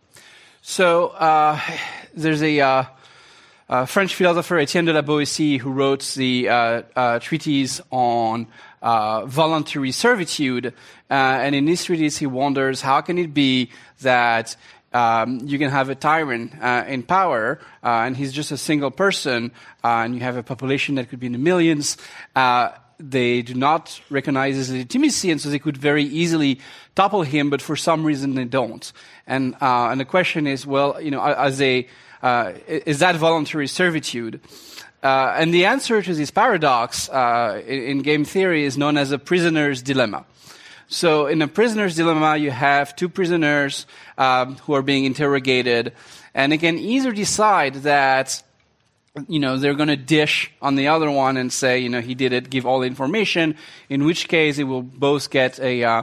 So uh, there's a uh, uh, French philosopher, Etienne de la Boétie, who wrote the uh, uh, treatise on uh, voluntary servitude. Uh, and in this treatise, he wonders how can it be that um, you can have a tyrant uh, in power, uh, and he's just a single person, uh, and you have a population that could be in the millions. Uh, they do not recognize his legitimacy, and so they could very easily topple him, but for some reason they don't. And uh, and the question is, well, you know, as a uh, is that voluntary servitude? Uh, and the answer to this paradox uh, in, in game theory is known as a prisoner's dilemma. So in a prisoner's dilemma, you have two prisoners um, who are being interrogated, and they can either decide that, you know, they're going to dish on the other one and say, you know, he did it, give all the information, in which case they will both get a, uh,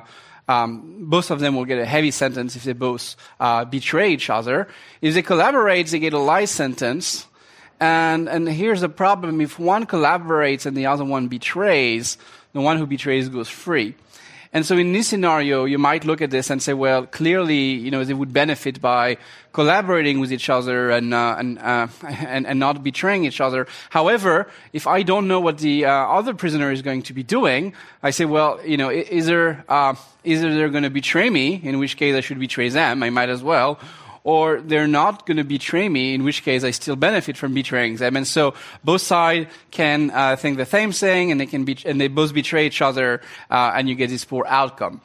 um, both of them will get a heavy sentence if they both uh, betray each other. If they collaborate, they get a light sentence. And, and here's the problem. If one collaborates and the other one betrays, the one who betrays goes free. And so in this scenario, you might look at this and say, well, clearly, you know, they would benefit by collaborating with each other and uh, and, uh, and and not betraying each other. However, if I don't know what the uh, other prisoner is going to be doing, I say, well, you know, either uh, either they're going to betray me, in which case I should betray them, I might as well, or they're not going to betray me, in which case I still benefit from betraying them. And so both sides can uh, think the same thing, and they can be, and they both betray each other, uh, and you get this poor outcome.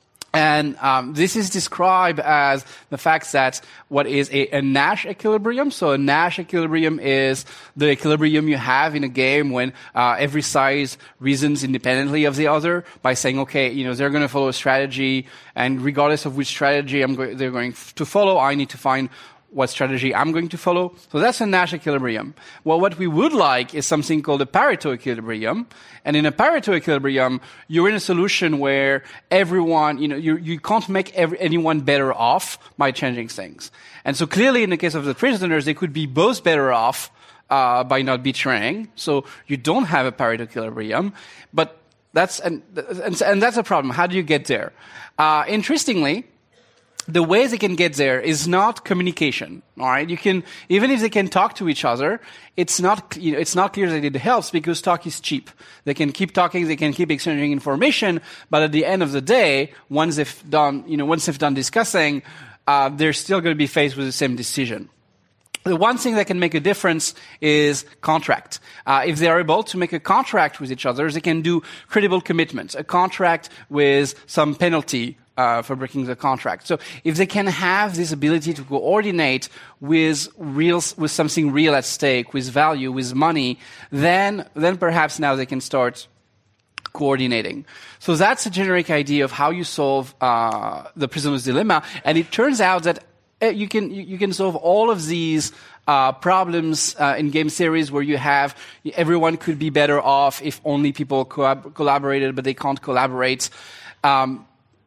And um, this is described as the fact that what is a, a Nash equilibrium. So a Nash equilibrium is the equilibrium you have in a game when uh, every side reasons independently of the other by saying, okay, you know, they're going to follow a strategy, and regardless of which strategy I'm go- they're going f- to follow, I need to find what strategy I'm going to follow. So that's a Nash equilibrium. Well, what we would like is something called a Pareto equilibrium. And in a Pareto equilibrium, you're in a solution where everyone, you know, you, you can't make every, anyone better off by changing things. And so clearly in the case of the prisoners, they could be both better off uh, by not betraying. So you don't have a Pareto equilibrium. But that's, and, and, and that's a problem. How do you get there? Uh, interestingly, the way they can get there is not communication. All right, you can, even if they can talk to each other, it's not, you know, it's not clear that it helps because talk is cheap. They can keep talking, they can keep exchanging information, but at the end of the day, once they've done, you know, once they've done discussing, uh, they're still going to be faced with the same decision. The one thing that can make a difference is contract. Uh, if they are able to make a contract with each other, they can do credible commitments, a contract with some penalty Uh, for breaking the contract. So if they can have this ability to coordinate with real, with something real at stake, with value, with money, then then perhaps now they can start coordinating. So that's a generic idea of how you solve uh, the prisoner's dilemma. And it turns out that uh, you can you, you can solve all of these uh, problems uh, in game theories where you have everyone could be better off if only people co- collaborated, but they can't collaborate. Um,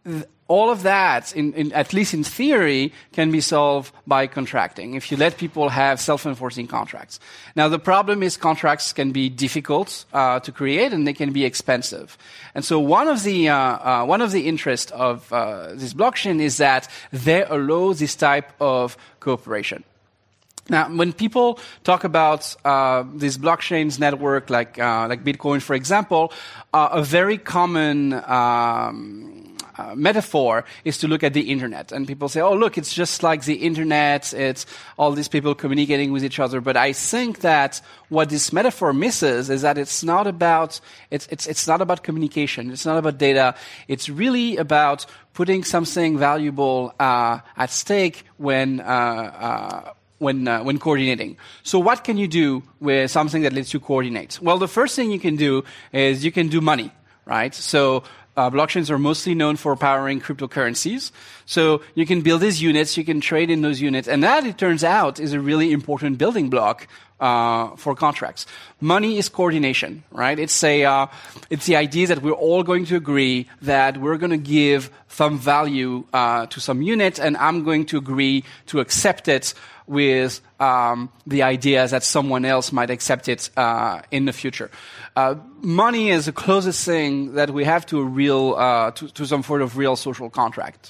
all of that, in, in, at least in theory, can be solved by contracting, if you let people have self-enforcing contracts. Now, the problem is contracts can be difficult uh, to create, and they can be expensive. And so one of the, uh, uh, one of the interests of uh, this blockchain is that they allow this type of cooperation. Now, when people talk about uh, these blockchains network, like uh, like Bitcoin, for example, uh, a very common um, uh, metaphor is to look at the internet, and people say, "Oh, look, it's just like the internet. It's all these people communicating with each other." But I think that what this metaphor misses is that it's not about it's it's it's not about communication. It's not about data. It's really about putting something valuable uh, at stake when. Uh, uh, When, uh, when coordinating. So what can you do with something that lets you coordinate? Well, the first thing you can do is you can do money, right? So uh, blockchains are mostly known for powering cryptocurrencies. So you can build these units, you can trade in those units, and that, it turns out, is a really important building block uh, for contracts. Money is coordination, right? It's a, uh, it's the idea that we're all going to agree that we're going to give some value uh, to some unit, and I'm going to agree to accept it with um, the idea that someone else might accept it uh, in the future. Uh, money is the closest thing that we have to a real, uh, to, to some sort of real social contract.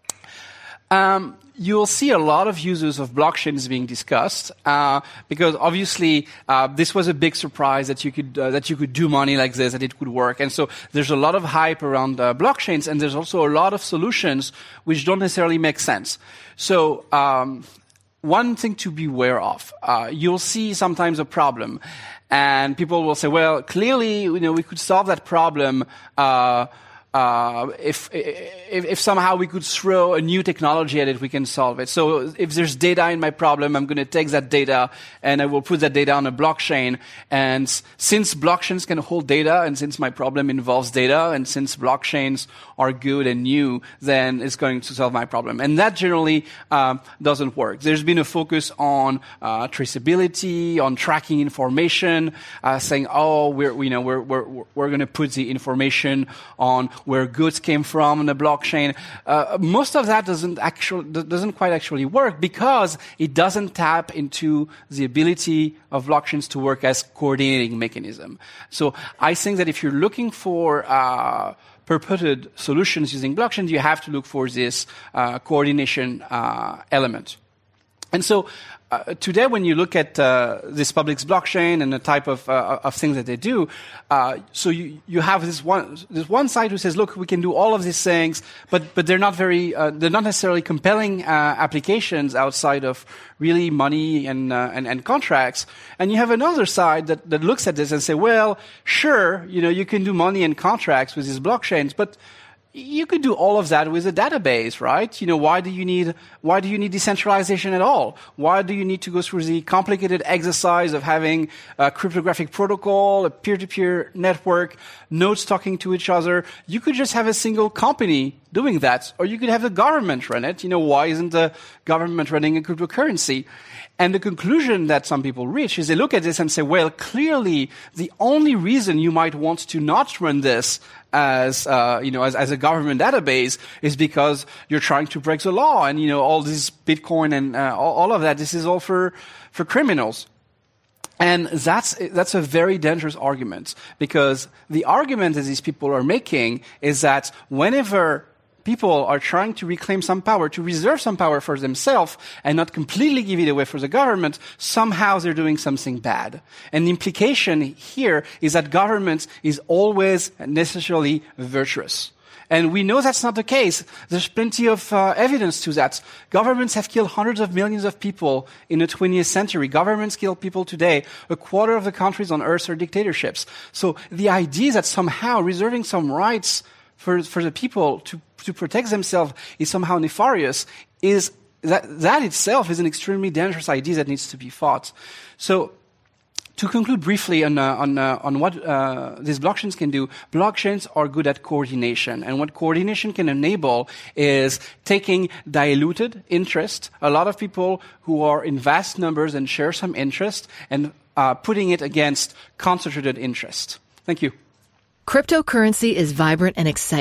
Um, you'll see a lot of uses of blockchains being discussed uh, because obviously uh, this was a big surprise that you could uh, that you could do money like this, that it could work. And so there's a lot of hype around uh, blockchains, and there's also a lot of solutions which don't necessarily make sense. So um, one thing to be aware of, uh, you'll see sometimes a problem, and people will say, well, clearly, you know, we could solve that problem uh, uh, if, if if somehow we could throw a new technology at it, we can solve it. So if there's data in my problem, I'm going to take that data and I will put that data on a blockchain. And since blockchains can hold data, and since my problem involves data, and since blockchains are good and new, then it's going to solve my problem. And that generally um, doesn't work. There's been a focus on uh, traceability, on tracking information, uh, saying, oh, we're you know we're we're we're going to put the information on where goods came from on the blockchain. Uh, most of that doesn't actually doesn't quite actually work because it doesn't tap into the ability of blockchains to work as coordinating mechanism. So I think that if you're looking for uh, purported solutions using blockchains, you have to look for this uh, coordination uh, element. And so uh, today, when you look at uh, this Public's blockchain and the type of, uh, of things that they do, uh, so you, you have this one this one side who says, look, we can do all of these things, but but they're not very uh, they're not necessarily compelling uh, applications outside of really money and, uh, and and contracts. And you have another side that that looks at this and say, well, sure, you know, you can do money and contracts with these blockchains, but you could do all of that with a database, right? You know, why do you need, why do you need decentralization at all? Why do you need to go through the complicated exercise of having a cryptographic protocol, a peer-to-peer network, nodes talking to each other? You could just have a single company doing that, or you could have the government run it. You know, why isn't the government running a cryptocurrency? And the conclusion that some people reach is they look at this and say, well, clearly the only reason you might want to not run this as, uh, you know, as, as a government database is because you're trying to break the law, and, you know, all this Bitcoin and uh, all, all of that, this is all for, for criminals. And that's, that's a very dangerous argument, because the argument that these people are making is that whenever people are trying to reclaim some power, to reserve some power for themselves and not completely give it away for the government, somehow they're doing something bad. And the implication here is that government is always necessarily virtuous. And we know that's not the case. There's plenty of uh, evidence to that. Governments have killed hundreds of millions of people in the twentieth century. Governments kill people today. A quarter of the countries on earth are dictatorships. So the idea that somehow reserving some rights for for the people to to protect themselves is somehow nefarious, is that that itself is an extremely dangerous idea that needs to be fought. So, to conclude briefly on uh, on uh, on what uh, these blockchains can do, blockchains are good at coordination, and what coordination can enable is taking diluted interest, a lot of people who are in vast numbers and share some interest, and uh, putting it against concentrated interest. Thank you. Cryptocurrency is vibrant and exciting.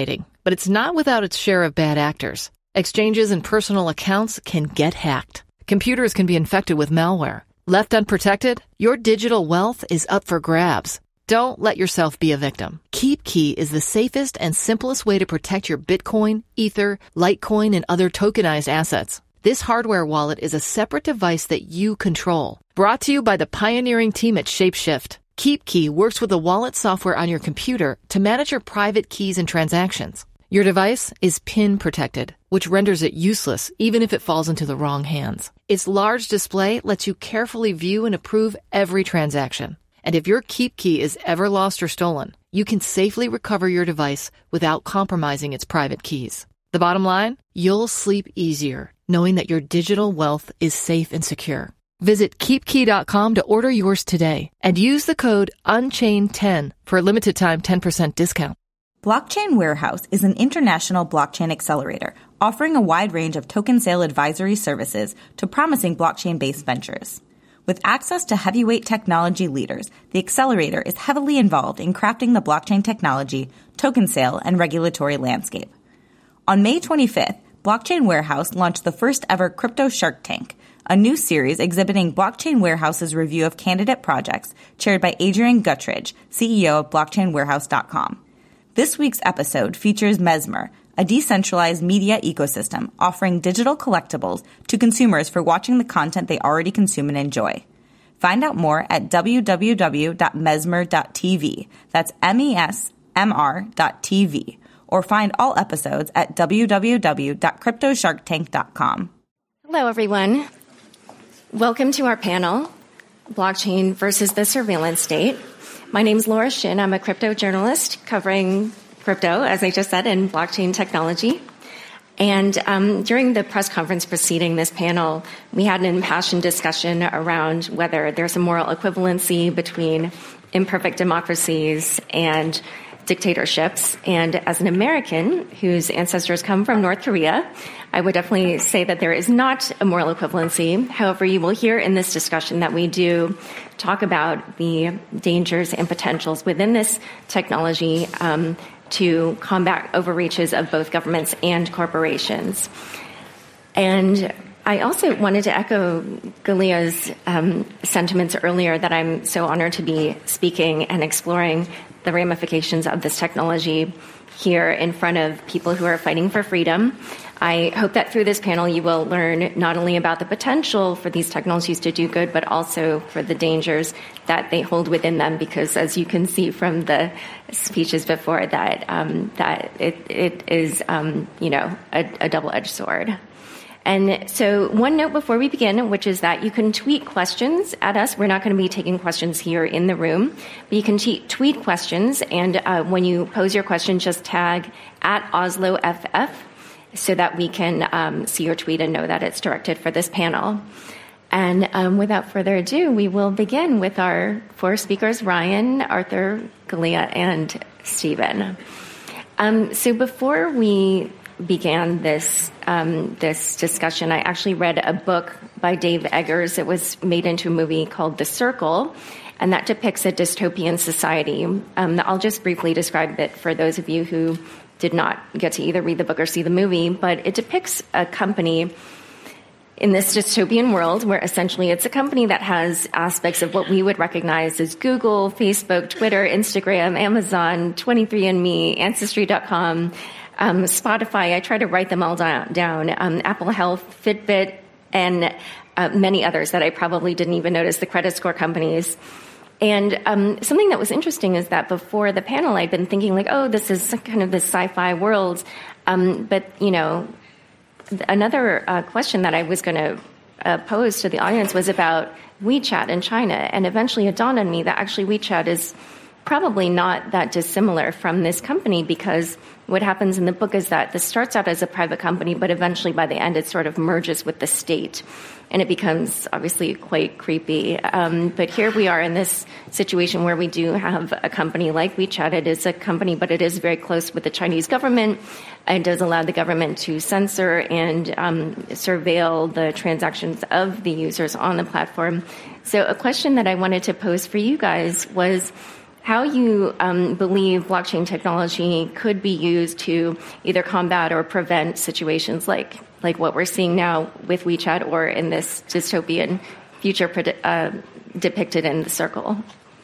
but it's not without its share of bad actors. Exchanges and personal accounts can get hacked. Computers can be infected with malware. Left unprotected, your digital wealth is up for grabs. Don't let yourself be a victim. KeepKey is the safest and simplest way to protect your Bitcoin, Ether, Litecoin, and other tokenized assets. This hardware wallet is a separate device that you control. Brought to you by the pioneering team at Shapeshift. KeepKey works with the wallet software on your computer to manage your private keys and transactions. Your device is PIN protected, which renders it useless even if it falls into the wrong hands. Its large display lets you carefully view and approve every transaction. And if your KeepKey is ever lost or stolen, you can safely recover your device without compromising its private keys. The bottom line? You'll sleep easier knowing that your digital wealth is safe and secure. Visit keep key dot com to order yours today and use the code unchained ten for a limited time ten percent discount. Blockchain Warehouse is an international blockchain accelerator offering a wide range of token sale advisory services to promising blockchain-based ventures. With access to heavyweight technology leaders, the accelerator is heavily involved in crafting the blockchain technology, token sale, and regulatory landscape. On May twenty-fifth, Blockchain Warehouse launched the first ever Crypto Shark Tank, a new series exhibiting Blockchain Warehouse's review of candidate projects, chaired by Adrian Guttridge, C E O of blockchain warehouse dot com. This week's episode features Mesmer, a decentralized media ecosystem offering digital collectibles to consumers for watching the content they already consume and enjoy. Find out more at w w w dot mesmer dot t v. That's M E S M R dot T V. Or find all episodes at w w w dot crypto shark tank dot com. Hello, everyone. Welcome to our panel, Blockchain versus the Surveillance State. My name is Laura Shin. I'm a crypto journalist covering crypto, as I just said, and blockchain technology. And um, during the press conference preceding this panel, we had an impassioned discussion around whether there's a moral equivalency between imperfect democracies and dictatorships. And as an American whose ancestors come from North Korea, I would definitely say that there is not a moral equivalency. However, you will hear in this discussion that we do talk about the dangers and potentials within this technology um, to combat overreaches of both governments and corporations. And I also wanted to echo Galia's um, sentiments earlier that I'm so honored to be speaking and exploring the ramifications of this technology here in front of people who are fighting for freedom. I hope that through this panel you will learn not only about the potential for these technologies to do good, but also for the dangers that they hold within them, because as you can see from the speeches before, that um, that it, it is, um, you know, a, a double-edged sword. And so one note before we begin, which is that you can tweet questions at us. We're not going to be taking questions here in the room, but you can t- tweet questions. And uh, when you pose your question, just tag at Oslo F F so that we can um, see your tweet and know that it's directed for this panel. And um, without further ado, we will begin with our four speakers, Ryan, Arthur, Galia, and Stephen. Um, so before we began this um, this discussion, I actually read a book by Dave Eggers. It was made into a movie called The Circle, and that depicts a dystopian society. Um, I'll just briefly describe it for those of you who did not get to either read the book or see the movie, but it depicts a company in this dystopian world where essentially it's a company that has aspects of what we would recognize as Google, Facebook, Twitter, Instagram, Amazon, twenty-three and me, Ancestry dot com, um, Spotify. I try to write them all down, down um, Apple Health, Fitbit, and uh, many others that I probably didn't even notice, the credit score companies. And um, something that was interesting is that before the panel, I'd been thinking like, oh, this is kind of this sci-fi world. Um, but, you know, another uh, question that I was going to uh, pose to the audience was about WeChat in China. And eventually it dawned on me that actually WeChat is probably not that dissimilar from this company, because what happens in the book is that this starts out as a private company, but eventually by the end it sort of merges with the state. And it becomes obviously quite creepy. Um, but here we are in this situation where we do have a company like WeChat. It is a company, but it is very close with the Chinese government. It does allow the government to censor and um, surveil the transactions of the users on the platform. So a question that I wanted to pose for you guys was, how you um, believe blockchain technology could be used to either combat or prevent situations like like what we're seeing now with WeChat or in this dystopian future predi- uh, depicted in The Circle.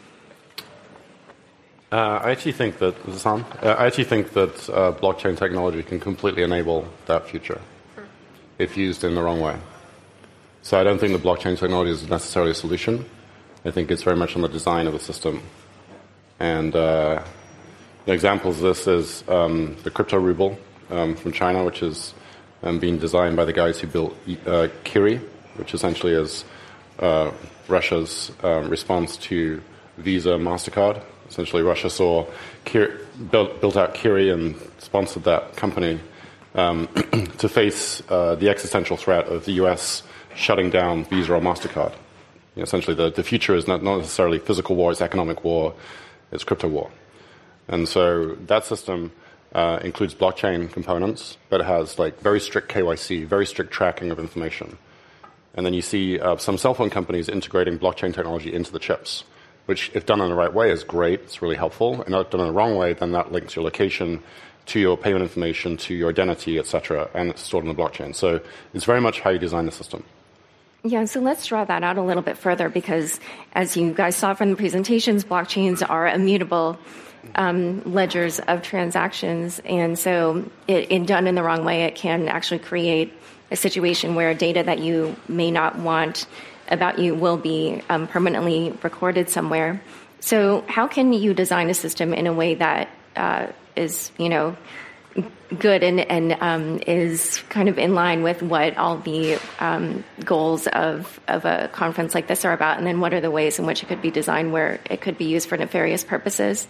Uh, I actually think that, is this on? Uh, I actually think that uh, blockchain technology can completely enable that future if used in the wrong way. So I don't think the blockchain technology is necessarily a solution. I think it's very much on the design of the system. And uh, the examples of this is um, the crypto ruble um, from China, which is um, being designed by the guys who built uh, Kiri, which essentially is uh, Russia's uh, response to Visa, MasterCard. Essentially, Russia saw Kiri, built, built out Kiri and sponsored that company um, to face uh, the existential threat of the U S shutting down Visa or MasterCard. You know, essentially, the, the future is not, not necessarily physical war, it's economic war, it's crypto war. And so that system uh, includes blockchain components, but it has like very strict K Y C, very strict tracking of information. And then you see uh, some cell phone companies integrating blockchain technology into the chips, which, if done in the right way, is great. It's really helpful. And if done in the wrong way, then that links your location to your payment information, to your identity, et cetera, and it's stored in the blockchain. So it's very much how you design the system. Yeah, so let's draw that out a little bit further because, as you guys saw from the presentations, blockchains are immutable um, ledgers of transactions. And so it, it done in the wrong way, it can actually create a situation where data that you may not want about you will be um, permanently recorded somewhere. So how can you design a system in a way that uh, is, you know, good and, and um, is kind of in line with what all the um, goals of, of a conference like this are about? And then what are the ways in which it could be designed where it could be used for nefarious purposes?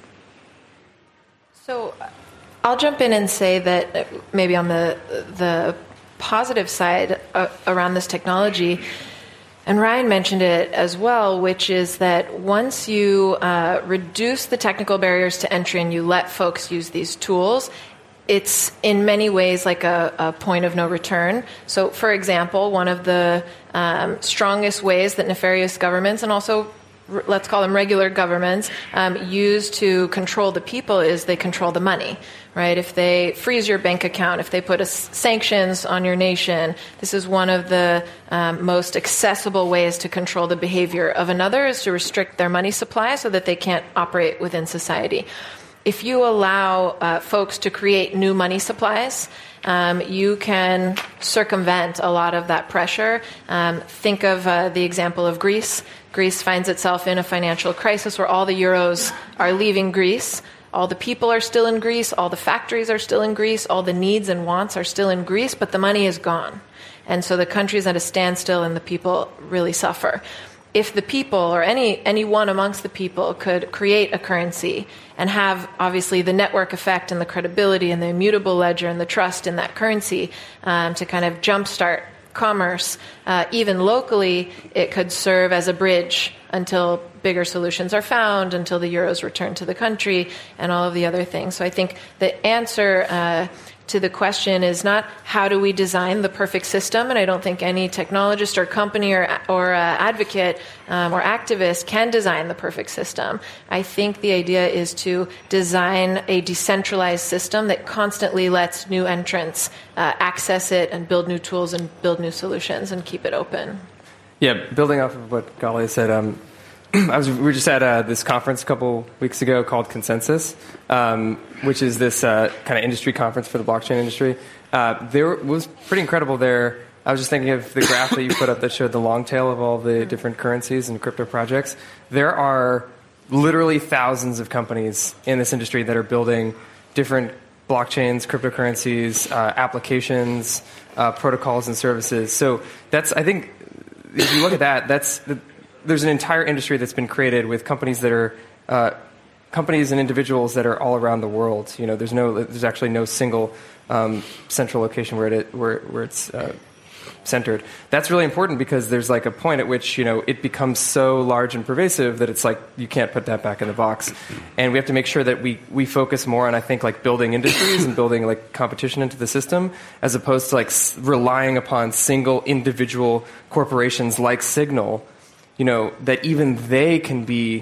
So I'll jump in and say that maybe on the the positive side uh, around this technology, and Ryan mentioned it as well, which is that once you uh, reduce the technical barriers to entry and you let folks use these tools, it's in many ways like a, a point of no return. So, for example, one of the um, strongest ways that nefarious governments and also r- let's call them regular governments um, use to control the people is they control the money. Right? If they freeze your bank account, if they put a s- sanctions on your nation, this is one of the um, most accessible ways to control the behavior of another is to restrict their money supply so that they can't operate within society. If you allow uh, folks to create new money supplies, um, you can circumvent a lot of that pressure. Um, think of uh, the example of Greece. Greece finds itself in a financial crisis where all the euros are leaving Greece. All the people are still in Greece, all the factories are still in Greece, all the needs and wants are still in Greece, but the money is gone. And so the country is at a standstill and the people really suffer. If the people, or any anyone amongst the people, could create a currency and have, obviously, the network effect and the credibility and the immutable ledger and the trust in that currency um, to kind of jumpstart commerce, uh, even locally, it could serve as a bridge until bigger solutions are found, until the euros return to the country, and all of the other things. So I think the answer uh, to the question is not how do we design the perfect system, and I don't think any technologist or company or, or uh, advocate um, or activist can design the perfect system. I think the idea is to design a decentralized system that constantly lets new entrants uh, access it and build new tools and build new solutions and keep it open. Yeah, building off of what Galia said, um, I was, we were just at uh, this conference a couple weeks ago called Consensus, um, which is this uh, kind of industry conference for the blockchain industry. Uh, there was pretty incredible there. I was just thinking of the graph that you put up that showed the long tail of all the different currencies and crypto projects. There are literally thousands of companies in this industry that are building different blockchains, cryptocurrencies, uh, applications, uh, protocols, and services. So that's, I think, if you look at that, that's the, there's an entire industry that's been created with companies that are uh, companies and individuals that are all around the world. You know, there's no, there's actually no single um, central location where it where where it's uh, centered. That's really important because there's like a point at which, you know, it becomes so large and pervasive that it's like you can't put that back in the box. And we have to make sure that we we focus more on, I think, like building industries and building like competition into the system, as opposed to like s- relying upon single individual corporations like Signal. You know, that even they can be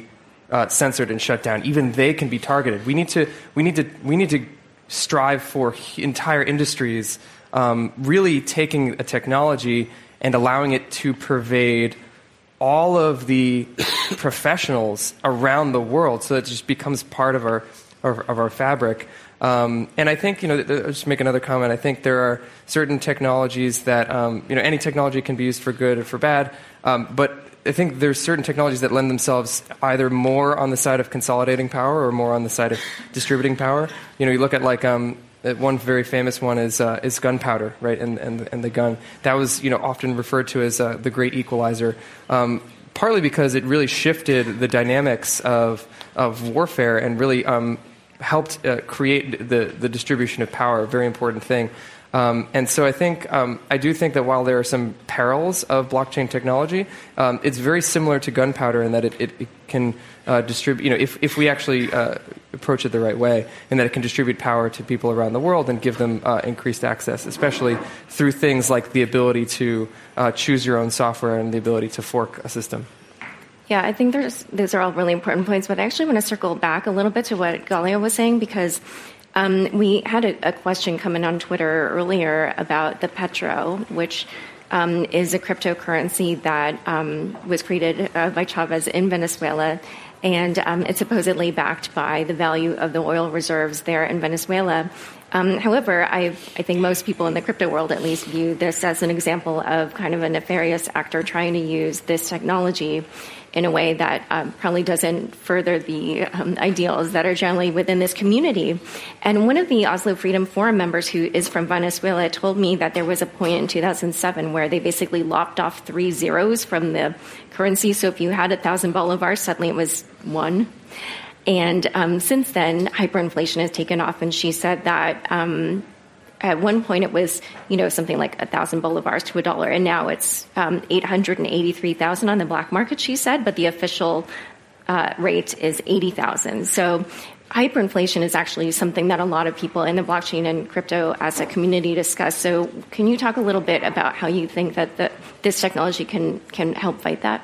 uh, censored and shut down. Even they can be targeted. We need to we need to we need to strive for entire industries um, really taking a technology and allowing it to pervade all of the professionals around the world, so that it just becomes part of our of, of our fabric. Um, and I think, you know, I'll just make another comment. I think there are certain technologies that, um, you know, any technology can be used for good or for bad, um, but I think there's certain technologies that lend themselves either more on the side of consolidating power or more on the side of distributing power. You know, you look at like um, one very famous one is uh, is gunpowder, right, and, and and the gun. That was, you know, often referred to as uh, the great equalizer, um, partly because it really shifted the dynamics of of warfare and really um, helped uh, create the, the distribution of power, a very important thing. Um, and so I think, um, I do think that while there are some perils of blockchain technology, um, it's very similar to gunpowder in that it, it, it can uh, distribute, you know, if, if we actually uh, approach it the right way, and that it can distribute power to people around the world and give them uh, increased access, especially through things like the ability to uh, choose your own software and the ability to fork a system. Yeah, I think there's, those are all really important points, but I actually want to circle back a little bit to what Galia was saying, because um, we had a, a question come in on Twitter earlier about the Petro, which um, is a cryptocurrency that um, was created uh, by Chavez in Venezuela, and um, it's supposedly backed by the value of the oil reserves there in Venezuela. Um, however, I, I think most people in the crypto world at least view this as an example of kind of a nefarious actor trying to use this technology in a way that um, probably doesn't further the um, ideals that are generally within this community. And one of the Oslo Freedom Forum members who is from Venezuela told me that there was a point in two thousand seven where they basically lopped off three zeros from the currency. So if you had a thousand bolivars, suddenly it was one. And um, since then, hyperinflation has taken off, and she said that um, at one point it was, you know, something like a thousand bolivars to a dollar, and now it's um, eight hundred eighty-three thousand on the black market, she said, but the official uh, rate is eighty thousand. So hyperinflation is actually something that a lot of people in the blockchain and crypto asset community discuss. So can you talk a little bit about how you think that the, this technology can, can help fight that?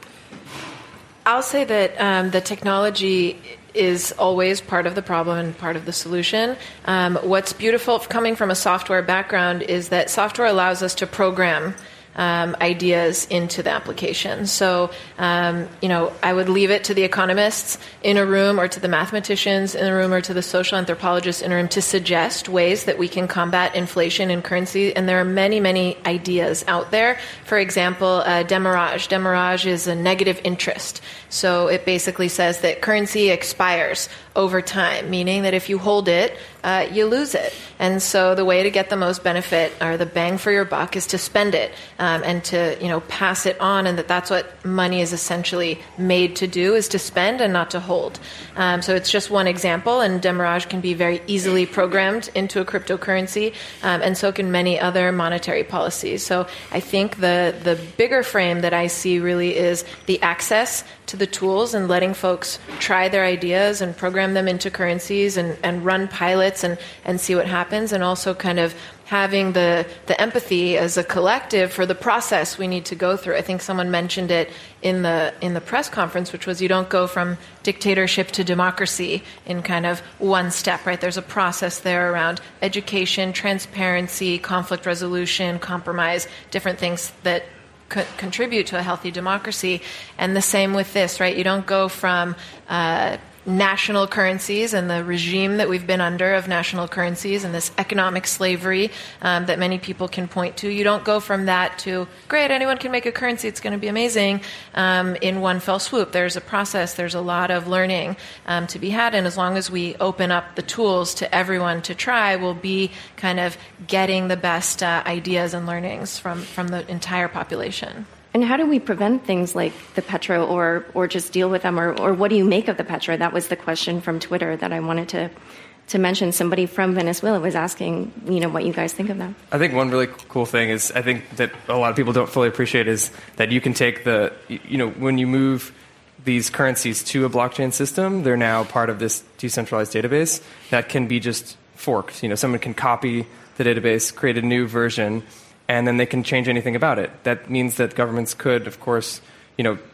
I'll say that um, the technology is always part of the problem and part of the solution. Um, what's beautiful coming from a software background is that software allows us to program Um, ideas into the application. So, um, you know, I would leave it to the economists in a room, or to the mathematicians in a room, or to the social anthropologists in a room to suggest ways that we can combat inflation in currency. And there are many, many ideas out there. For example, uh, demurrage. Demurrage is a negative interest. So it basically says that currency expires over time, meaning that if you hold it, uh, you lose it. And so the way to get the most benefit, or the bang for your buck, is to spend it um, and to, you know, pass it on. And that that's what money is essentially made to do, is to spend and not to hold. Um, so it's just one example, and demurrage can be very easily programmed into a cryptocurrency, um, and so can many other monetary policies. So I think the the bigger frame that I see really is the access to the tools and letting folks try their ideas and program them into currencies and, and run pilots and, and see what happens, and also kind of having the, the empathy as a collective for the process we need to go through. I think someone mentioned it in the in the press conference, which was you don't go from dictatorship to democracy in kind of one step, right? There's a process there around education, transparency, conflict resolution, compromise, different things that co- contribute to a healthy democracy. And the same with this, right? You don't go from uh, national currencies and the regime that we've been under of national currencies and this economic slavery um, that many people can point to. You don't go from that to, great, anyone can make a currency, it's going to be amazing, um, in one fell swoop. There's a process, there's a lot of learning um, to be had, and as long as we open up the tools to everyone to try, we'll be kind of getting the best uh, ideas and learnings from, from the entire population. And how do we prevent things like the Petro, or or just deal with them, or, or what do you make of the Petro? That was the question from Twitter that I wanted to to mention. Somebody from Venezuela was asking, you know, what you guys think of them. I think one really cool thing is, I think that a lot of people don't fully appreciate, is that you can take the, you know, when you move these currencies to a blockchain system, they're now part of this decentralized database that can be just forked. You know, someone can copy the database, create a new version, and then they can change anything about it. That means that governments could, of course, you know,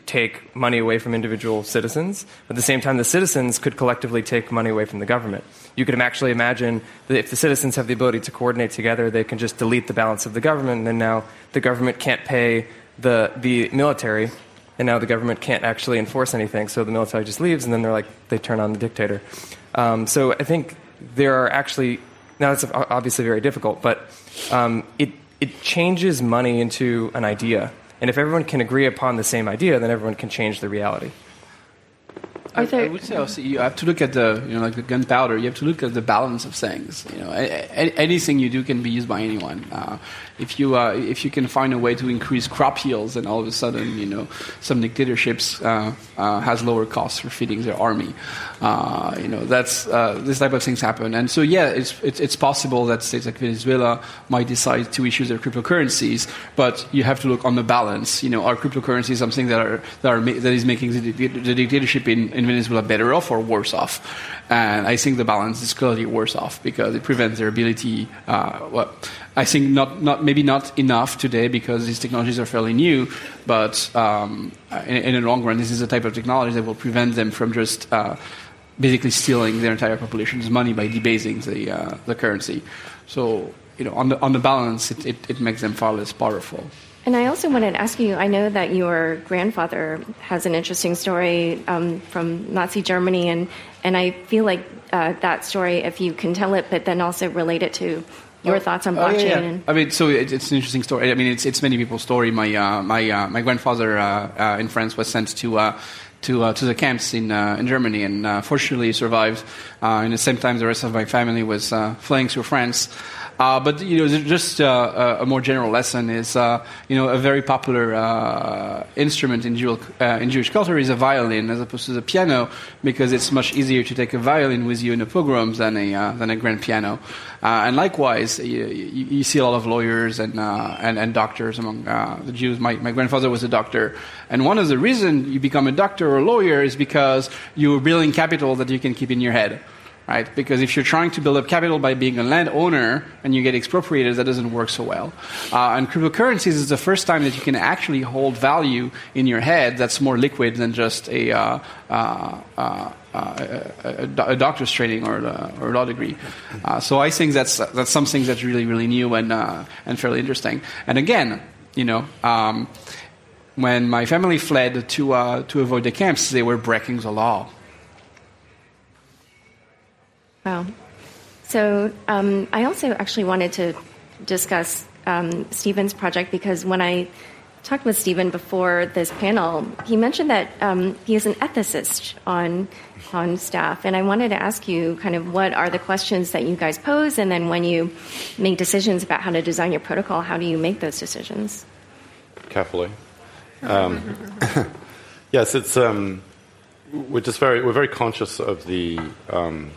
take money away from individual citizens. At the same time, the citizens could collectively take money away from the government. You could actually imagine that if the citizens have the ability to coordinate together, they can just delete the balance of the government, and then now the government can't pay the the military, and now the government can't actually enforce anything, so the military just leaves, and then they're like, they turn on the dictator. Um, so I think there are actually, now it's obviously very difficult, but um, it it changes money into an idea. And if everyone can agree upon the same idea, then everyone can change the reality. I, I would say also you have to look at the, you know, like the gunpowder. You have to look at the balance of things. You know, a, a, anything you do can be used by anyone. Uh, if you uh, if you can find a way to increase crop yields, then all of a sudden, you know, some dictatorships uh, uh, has lower costs for feeding their army. Uh, you know, that's uh, this type of things happen. And so, yeah, it's, it's it's possible that states like Venezuela might decide to issue their cryptocurrencies, but you have to look on the balance. You know, are cryptocurrencies something that are that are that is making the, the dictatorship in, in Venezuela better off or worse off? And I think the balance is clearly worse off because it prevents their ability. Uh, well, I think not, not maybe not enough today because these technologies are fairly new, but um, in, in the long run, this is the type of technology that will prevent them from just uh, basically stealing their entire population's money by debasing the uh, the currency. So, you know, on the on the balance, it, it, it makes them far less powerful. And I also wanted to ask you, I know that your grandfather has an interesting story um, from Nazi Germany, and, and I feel like uh, that story, if you can tell it, but then also relate it to your oh, thoughts on blockchain. Oh, yeah, yeah. And I mean, so it, it's an interesting story. I mean, it's it's many people's story. My uh, my uh, my grandfather uh, uh, in France was sent to uh, to uh, to the camps in uh, in Germany, and uh, fortunately survived. Uh, and at the same time, the rest of my family was uh, fleeing through France. Uh, but, you know, just uh, a more general lesson is, uh, you know, a very popular uh, instrument in, Jew- uh, in Jewish culture is a violin as opposed to the piano, because it's much easier to take a violin with you in a pogroms than a uh, than a grand piano. Uh, and likewise, you, you, you see a lot of lawyers and uh, and, and doctors among uh, the Jews. My, my grandfather was a doctor, and one of the reasons you become a doctor or a lawyer is because you're building capital that you can keep in your head. Right? Because if you're trying to build up capital by being a landowner and you get expropriated, that doesn't work so well. Uh, and cryptocurrencies is the first time that you can actually hold value in your head that's more liquid than just a, uh, uh, uh, a, a, a doctor's training or a, or a law degree. Uh, so I think that's that's something that's really, really new and uh, and fairly interesting. And again, you know, um, when my family fled to uh, to avoid the camps, they were breaking the law. Wow. So um, I also actually wanted to discuss um, Stephen's project, because when I talked with Stephen before this panel, he mentioned that um, he is an ethicist on on staff. And I wanted to ask you kind of what are the questions that you guys pose, and then when you make decisions about how to design your protocol, how do you make those decisions? Carefully. Um, yes, it's um, we're just very we're very conscious of the um,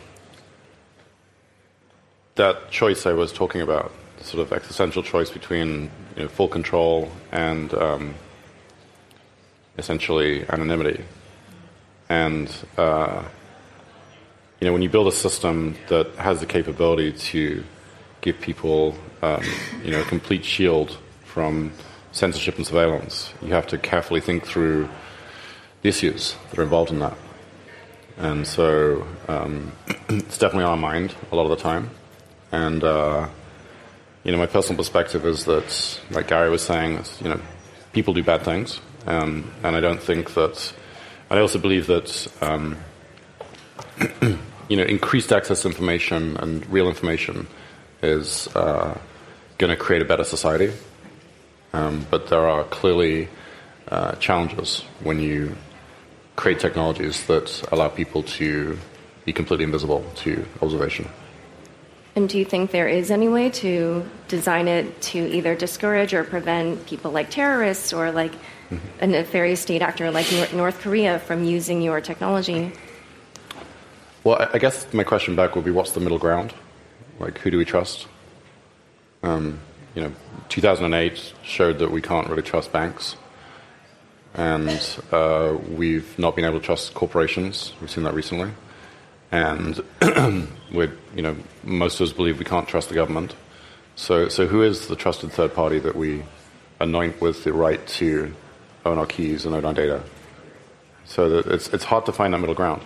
that choice I was talking about, the sort of existential choice between, you know, full control and um, essentially anonymity. And uh, you know, when you build a system that has the capability to give people um, you know, a complete shield from censorship and surveillance, you have to carefully think through the issues that are involved in that. And so um, it's definitely on our mind a lot of the time. And, uh, you know, my personal perspective is that, like Gary was saying, you know, people do bad things. Um, and I don't think that, I also believe that, um, you know, increased access to information and real information is uh, going to create a better society. Um, but there are clearly uh, challenges when you create technologies that allow people to be completely invisible to observation. And do you think there is any way to design it to either discourage or prevent people like terrorists or like mm-hmm. a nefarious state actor like North Korea from using your technology? Well, I guess my question back would be, what's the middle ground? Like, who do we trust? Um, you know, two thousand eight showed that we can't really trust banks. And uh, we've not been able to trust corporations. We've seen that recently. And we're, you know, most of us believe we can't trust the government. So, so who is the trusted third party that we anoint with the right to own our keys and own our data? So that it's, it's hard to find that middle ground.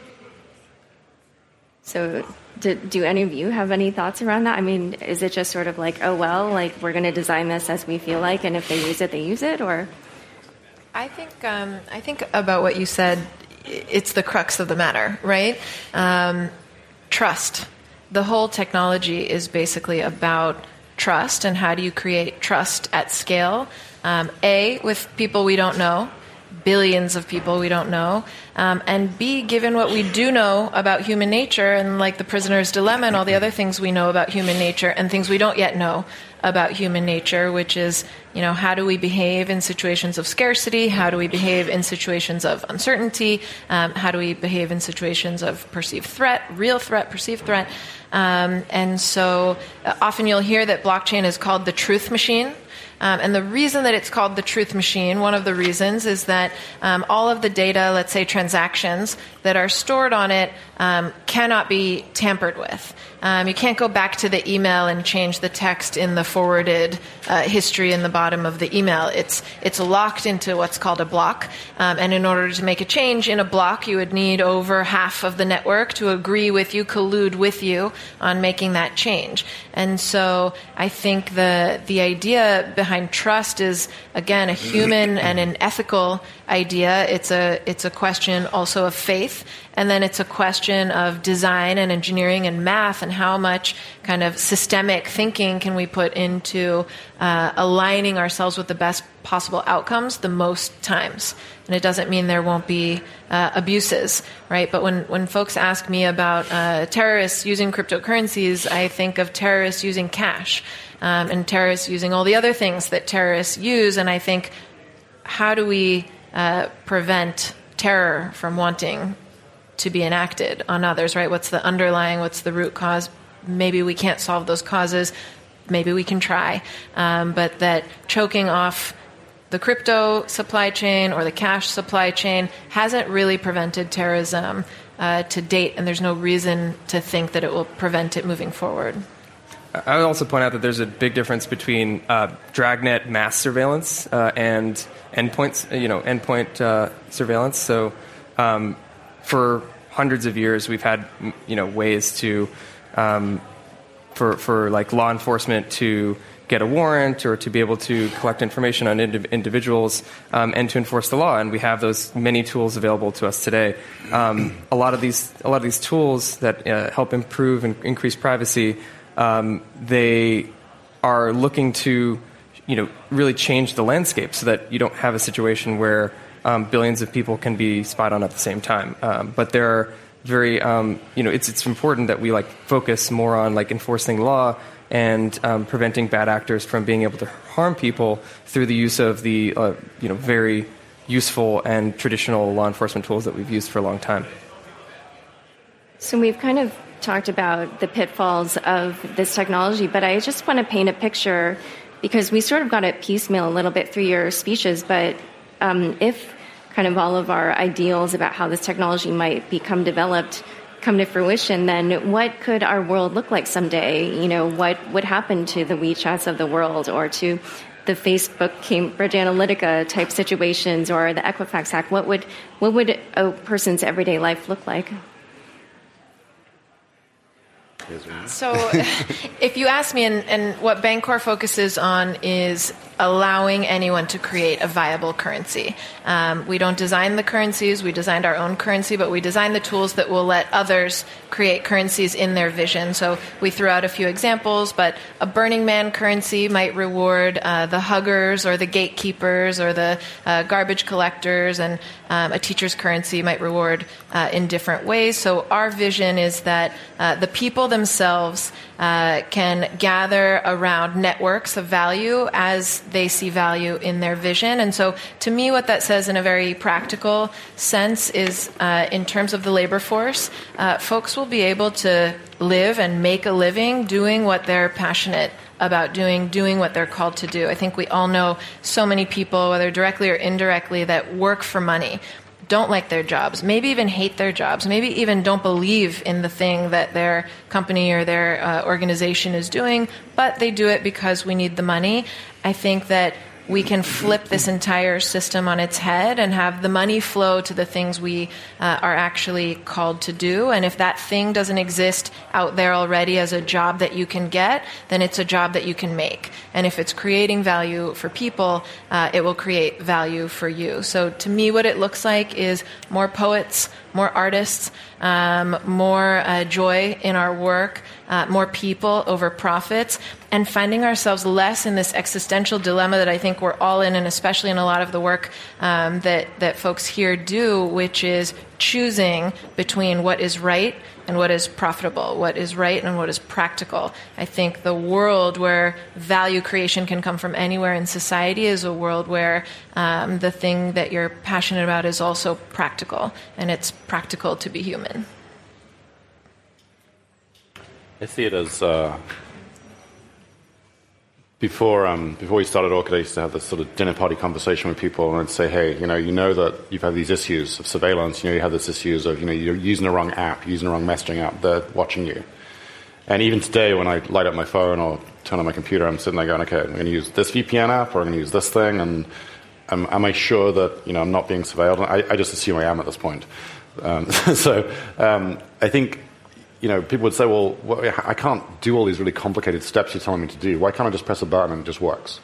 So do, do any of you have any thoughts around that? I mean, is it just sort of like, oh, well, like we're going to design this as we feel like, and if they use it, they use it, or? I think um, I think about what you said. It's the crux of the matter, right? Um, trust. The whole technology is basically about trust, and how do you create trust at scale? Um, A, with people we don't know, billions of people we don't know, um, and B, given what we do know about human nature, and like the prisoner's dilemma and all the other things we know about human nature, and things we don't yet know about human nature, which is, you know, how do we behave in situations of scarcity? How do we behave in situations of uncertainty? Um, how do we behave in situations of perceived threat, real threat, perceived threat? Um, and so uh, often you'll hear that blockchain is called the truth machine. Um, and the reason that it's called the truth machine, one of the reasons, is that um, all of the data, let's say transactions, that are stored on it um, cannot be tampered with. Um, you can't go back to the email and change the text in the forwarded uh, history in the bottom of the email. It's it's locked into what's called a block. Um, and in order to make a change in a block, you would need over half of the network to agree with you, collude with you on making that change. And so I think the the idea behind trust is, again, a human and an ethical idea. It's a it's a question also of faith, and then it's a question of design and engineering and math, and how much kind of systemic thinking can we put into uh, aligning ourselves with the best possible outcomes the most times. And it doesn't mean there won't be uh, abuses, right? But when, when folks ask me about uh, terrorists using cryptocurrencies, I think of terrorists using cash, um, and terrorists using all the other things that terrorists use, and I think, how do we uh, prevent terror from wanting to be enacted on others, right? What's the underlying, what's the root cause? Maybe we can't solve those causes. Maybe we can try. Um, but that choking off the crypto supply chain or the cash supply chain hasn't really prevented terrorism uh, to date, and there's no reason to think that it will prevent it moving forward. I would also point out that there's a big difference between uh, dragnet mass surveillance uh, and endpoints, you know, endpoint uh, surveillance. So, um, for hundreds of years, we've had, you know, ways to, um, for for like law enforcement to get a warrant or to be able to collect information on indiv- individuals um, and to enforce the law. And we have those many tools available to us today. Um, a lot of these a lot of these tools that uh, help improve and increase privacy. Um, they are looking to, you know, really change the landscape so that you don't have a situation where um, billions of people can be spied on at the same time. Um, but there are very, um, you know, it's it's important that we like focus more on like enforcing law and um, preventing bad actors from being able to harm people through the use of the, uh, you know, very useful and traditional law enforcement tools that we've used for a long time. So we've kind of talked about the pitfalls of this technology, but I just want to paint a picture, because we sort of got it piecemeal a little bit through your speeches, but um, if kind of all of our ideals about how this technology might become developed come to fruition, then what could our world look like someday? You know, what would happen to the WeChats of the world, or to the Facebook Cambridge Analytica type situations, or the Equifax hack? What would what would a person's everyday life look like? So if you ask me, and, and what Bancor focuses on is allowing anyone to create a viable currency. Um, we don't design the currencies, we designed our own currency, but we design the tools that will let others create currencies in their vision. So we threw out a few examples, but a Burning Man currency might reward uh, the huggers or the gatekeepers or the uh, garbage collectors, and um, a teacher's currency might reward uh, in different ways. So our vision is that uh, the people themselves uh, can gather around networks of value as they see value in their vision. And so to me, what that says in a very practical sense is uh, in terms of the labor force, uh, folks will be able to live and make a living doing what they're passionate about doing, doing what they're called to do. I think we all know so many people, whether directly or indirectly, that work for money, don't like their jobs, maybe even hate their jobs, maybe even don't believe in the thing that their company or their uh, organization is doing, but they do it because we need the money. I think that we can flip this entire system on its head and have the money flow to the things we uh, are actually called to do. And if that thing doesn't exist out there already as a job that you can get, then it's a job that you can make. And if it's creating value for people, uh, it will create value for you. So to me, what it looks like is more poets, more artists, um, more uh, joy in our work, uh, more people over profits, and finding ourselves less in this existential dilemma that I think we're all in, and especially in a lot of the work um, that, that folks here do, which is choosing between what is right and what is profitable, what is right and what is practical. I think the world where value creation can come from anywhere in society is a world where um, the thing that you're passionate about is also practical, and it's practical to be human. I see it as uh, before um, before we started Orchid, I used to have this sort of dinner party conversation with people, and I'd say, hey, you know, you know that you've had these issues of surveillance. You know, you have these issues of, you know, you're using the wrong app, using the wrong messaging app. They're watching you. And even today, when I light up my phone or turn on my computer, I'm sitting there going, okay, I'm going to use this V P N app, or I'm going to use this thing, and am, am I sure that, you know, I'm not being surveilled? I, I just assume I am at this point. Um, so um, I think, you know, people would say, well, I can't do all these really complicated steps you're telling me to do. Why can't I just press a button and it just works?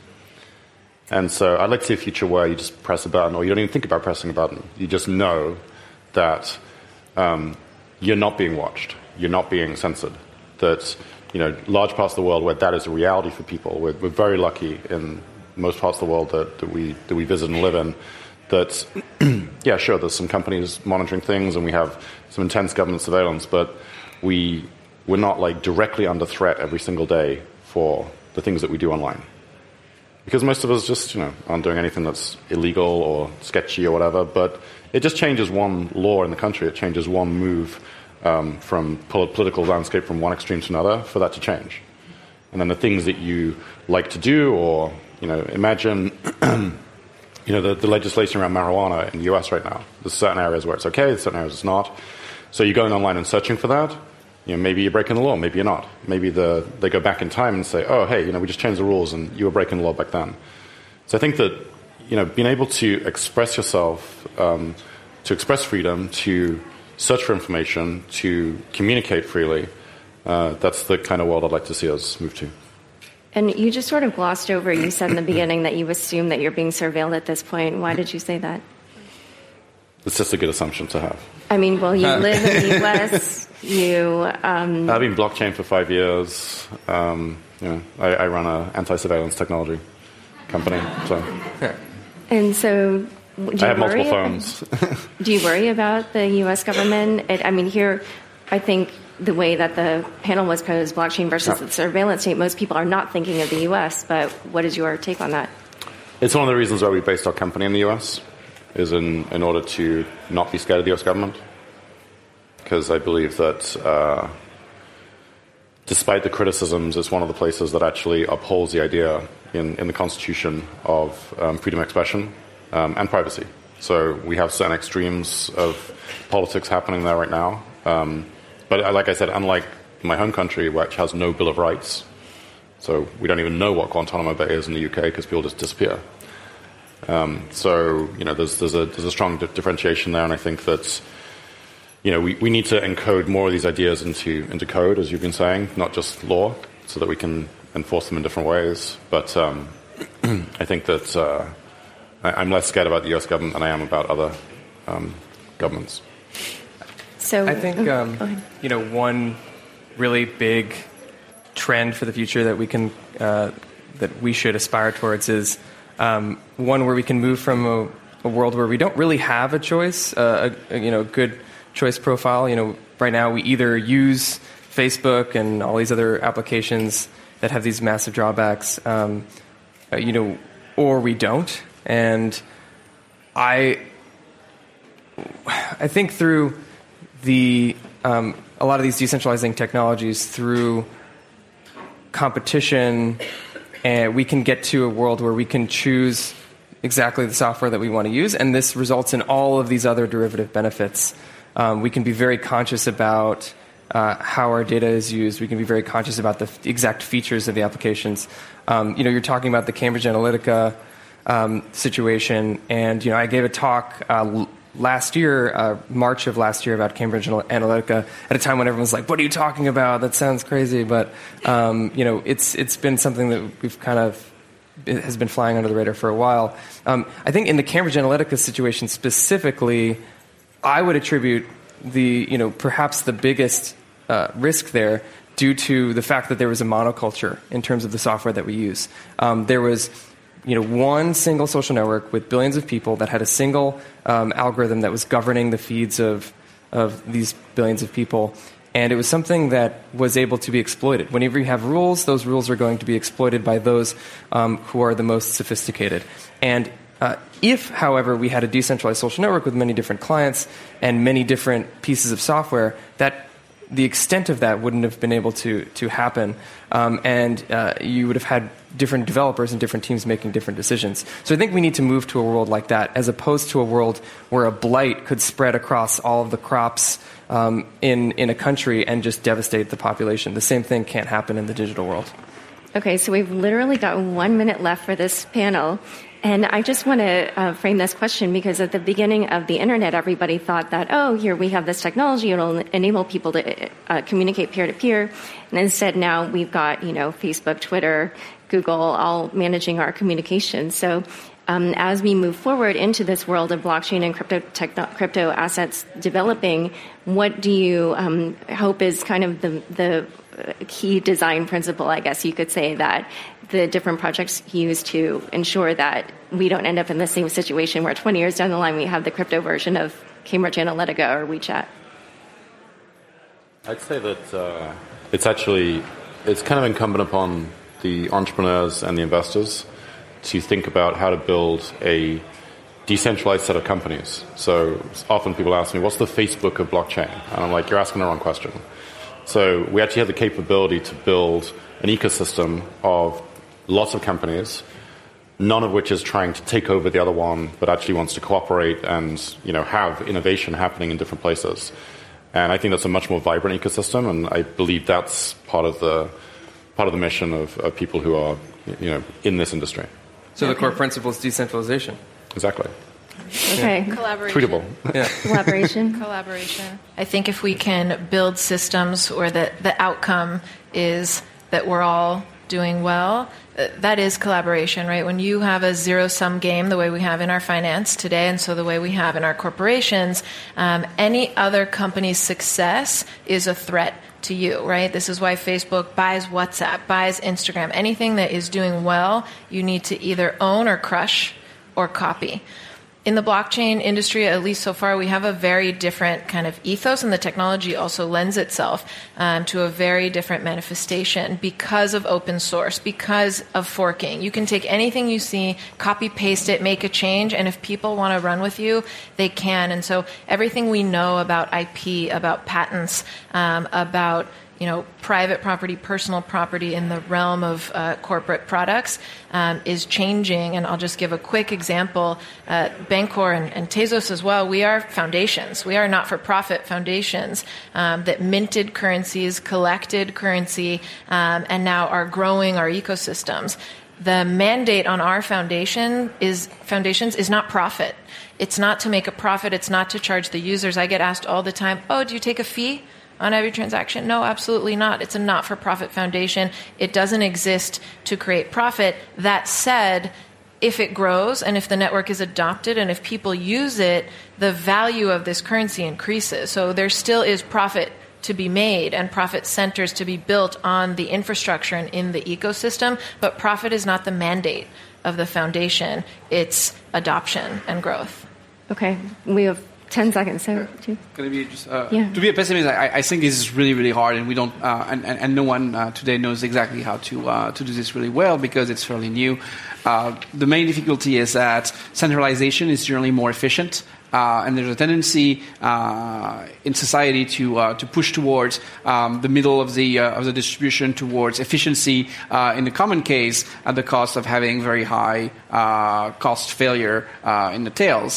And so I'd like to see a future where you just press a button, or you don't even think about pressing a button. You just know that um, you're not being watched. You're not being censored. That, you know, large parts of the world where that is a reality for people. We're, we're very lucky in most parts of the world that, that we that we visit and live in. That, yeah, sure, there's some companies monitoring things, and we have some intense government surveillance, but we, we're not like directly under threat every single day for the things that we do online. Because most of us just, you know, aren't doing anything that's illegal or sketchy or whatever, but it just changes one law in the country. It changes one move um, from pol- political landscape from one extreme to another for that to change. And then the things that you like to do, or, you know, imagine, you know, the, the legislation around marijuana in the U S right now. There's certain areas where it's okay, there's certain areas it's not. So you're going online and searching for that. You know, maybe you're breaking the law, maybe you're not. Maybe the, they go back in time and say, oh, hey, you know, we just changed the rules and you were breaking the law back then. So I think that, you know, being able to express yourself, um, to express freedom, to search for information, to communicate freely, uh, that's the kind of world I'd like to see us move to. And you just sort of glossed over, you said in the beginning that you assume that you're being surveilled at this point. Why did you say that? It's just a good assumption to have. I mean, well, you live in the U S, you... Um, I've been blockchain for five years. Um, you know, I, I run an anti-surveillance technology company. So. And so, do you I have worry multiple phones. About, do you worry about the U S government? It, I mean, here, I think the way that the panel was posed, blockchain versus yeah. the surveillance state, most people are not thinking of the U S, but what is your take on that? It's one of the reasons why we based our company in the U S, is in, in order to not be scared of the U S government. Because I believe that uh, despite the criticisms, it's one of the places that actually upholds the idea in, in the Constitution of um, freedom of expression um, and privacy. So we have certain extremes of politics happening there right now. Um, but like I said, unlike my home country, which has no Bill of Rights, so we don't even know what Guantanamo Bay is in the U K because people just disappear. Um, so, you know, there's, there's, a, there's a strong di- differentiation there, and I think that, you know, we, we need to encode more of these ideas into, into code, as you've been saying, not just law, so that we can enforce them in different ways. But um, I think that uh, I, I'm less scared about the U S government than I am about other um, governments. So I think, um, you know, one really big trend for the future that we can, uh, that we should aspire towards is Um, one where we can move from a, a world where we don't really have a choice, uh, a, a, you know, good choice profile. You know, right now we either use Facebook and all these other applications that have these massive drawbacks, um, uh, you know, or we don't. And I, I think through the um, a lot of these decentralizing technologies, through competition, and we can get to a world where we can choose exactly the software that we want to use, and this results in all of these other derivative benefits. Um, we can be very conscious about uh, how our data is used. We can be very conscious about the f- exact features of the applications. Um, you know, you're talking about the Cambridge Analytica um, situation. And, you know, I gave a talk uh, last year, uh, March of last year, about Cambridge Analytica at a time when everyone's like, what are you talking about? That sounds crazy. But, um, you know, it's it's been something that we've kind of, it has been flying under the radar for a while. Um, I think in the Cambridge Analytica situation specifically, I would attribute the, you know, perhaps the biggest uh, risk there due to the fact that there was a monoculture in terms of the software that we use. Um, there was, you know, one single social network with billions of people that had a single um, algorithm that was governing the feeds of of these billions of people. And it was something that was able to be exploited. Whenever you have rules, those rules are going to be exploited by those um, who are the most sophisticated. And uh, if, however, we had a decentralized social network with many different clients and many different pieces of software, that the extent of that wouldn't have been able to to happen, um, and uh, you would have had different developers and different teams making different decisions. So I think we need to move to a world like that, as opposed to a world where a blight could spread across all of the crops um, in in a country and just devastate the population. The same thing can't happen in the digital world. Okay, so we've literally got one minute left for this panel. And I just want to uh, frame this question because at the beginning of the internet, everybody thought that, oh, here we have this technology, it'll enable people to uh, communicate peer-to-peer. And instead now we've got, you know, Facebook, Twitter, Google, all managing our communication. So um, as we move forward into this world of blockchain and crypto, techno- crypto assets developing, what do you um, hope is kind of the, the key design principle, I guess you could say, that the different projects use to ensure that we don't end up in the same situation where twenty years down the line we have the crypto version of Cambridge Analytica or WeChat? I'd say that uh, it's actually, it's kind of incumbent upon the entrepreneurs and the investors to think about how to build a decentralized set of companies. So often people ask me, what's the Facebook of blockchain? And I'm like, you're asking the wrong question. So we actually have the capability to build an ecosystem of lots of companies, none of which is trying to take over the other one, but actually wants to cooperate and, you know, have innovation happening in different places. And I think that's a much more vibrant ecosystem, and I believe that's part of the part of the mission of, of people who are, you know, in this industry. So the core principle is decentralization. Exactly. Okay. Yeah. Collaboration. Tweetable. Yeah. Collaboration. Collaboration. I think if we can build systems where the, the outcome is that we're all doing well, uh, that is collaboration, right? When you have a zero-sum game the way we have in our finance today, and so the way we have in our corporations, um, any other company's success is a threat to you, right? This is why Facebook buys WhatsApp, buys Instagram. Anything that is doing well, you need to either own or crush or copy. In the blockchain industry, at least so far, we have a very different kind of ethos, and the technology also lends itself um, to a very different manifestation because of open source, because of forking. You can take anything you see, copy, paste it, make a change, and if people want to run with you, they can. And so everything we know about I P, about patents, um, about you know, private property, personal property in the realm of uh, corporate products um, is changing. And I'll just give a quick example. Uh, Bancor and, and Tezos as well, we are foundations. We are not-for-profit foundations um, that minted currencies, collected currency, um, and now are growing our ecosystems. The mandate on our foundation is foundations is not profit. It's not to make a profit. It's not to charge the users. I get asked all the time, oh, do you take a fee on every transaction? No, absolutely not. It's a not-for-profit foundation. It doesn't exist to create profit. That said, if it grows and if the network is adopted and if people use it, the value of this currency increases. So there still is profit to be made and profit centers to be built on the infrastructure and in the ecosystem, but profit is not the mandate of the foundation. It's adoption and growth. Okay, we have ten seconds. So, to, Gonna be just, uh, yeah. to be a pessimist, I, I think this is really, really hard, and we don't, uh, and, and, and no one uh, today knows exactly how to uh, to do this really well because it's fairly new. Uh, the main difficulty is that centralization is generally more efficient. Uh, and there's a tendency uh, in society to uh, to push towards um, the middle of the uh, of the distribution, towards efficiency uh, in the common case at the cost of having very high uh, cost failure uh, in the tails.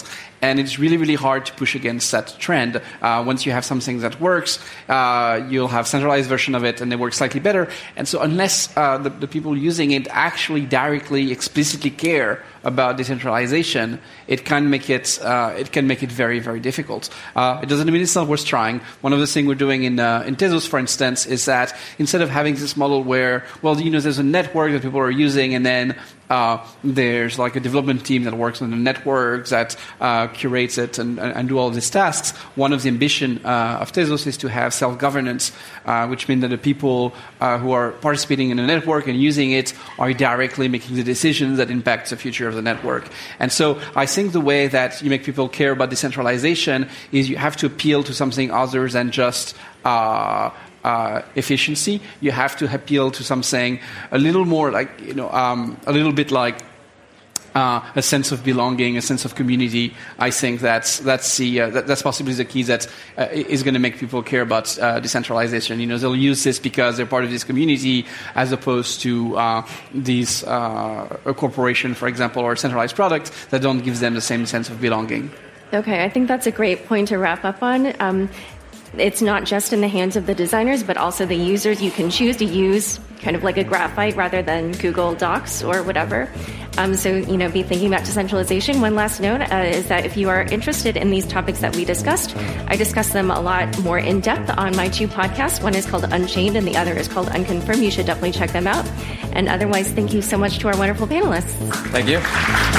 And it's really, really hard to push against that trend. Uh, once you have something that works, uh, you'll have centralized version of it, and they work slightly better. And so unless uh, the, the people using it actually directly, explicitly care about decentralization, it can make it uh, it can make it very, very difficult. Uh, it doesn't mean it's not worth trying. One of the things we're doing in uh, in Tezos, for instance, is that instead of having this model where, well, you know, there's a network that people are using, and then uh, there's like a development team that works on the network that uh, curates it and, and do all of these tasks. One of the ambition uh, of Tezos is to have self-governance, uh, which means that the people uh, who are participating in the network and using it are directly making the decisions that impact the future of the network. And so I think the way that you make people care about decentralization is you have to appeal to something other than just uh, uh, efficiency. You have to appeal to something a little more like, you know, um, a little bit like Uh, a sense of belonging, a sense of community. I think that's that's the uh, that, that's possibly the key that uh, is going to make people care about uh, decentralization. You know, they'll use this because they're part of this community, as opposed to uh, these uh, a corporation, for example, or a centralized product that don't give them the same sense of belonging. Okay, I think that's a great point to wrap up on. Um, It's not just in the hands of the designers, but also the users. You can choose to use kind of like a graphite rather than Google Docs or whatever. Um, so, you know, be thinking about decentralization. One last note uh, is that if you are interested in these topics that we discussed, I discuss them a lot more in depth on my two podcasts. One is called Unchained and the other is called Unconfirmed. You should definitely check them out. And otherwise, thank you so much to our wonderful panelists. Thank you.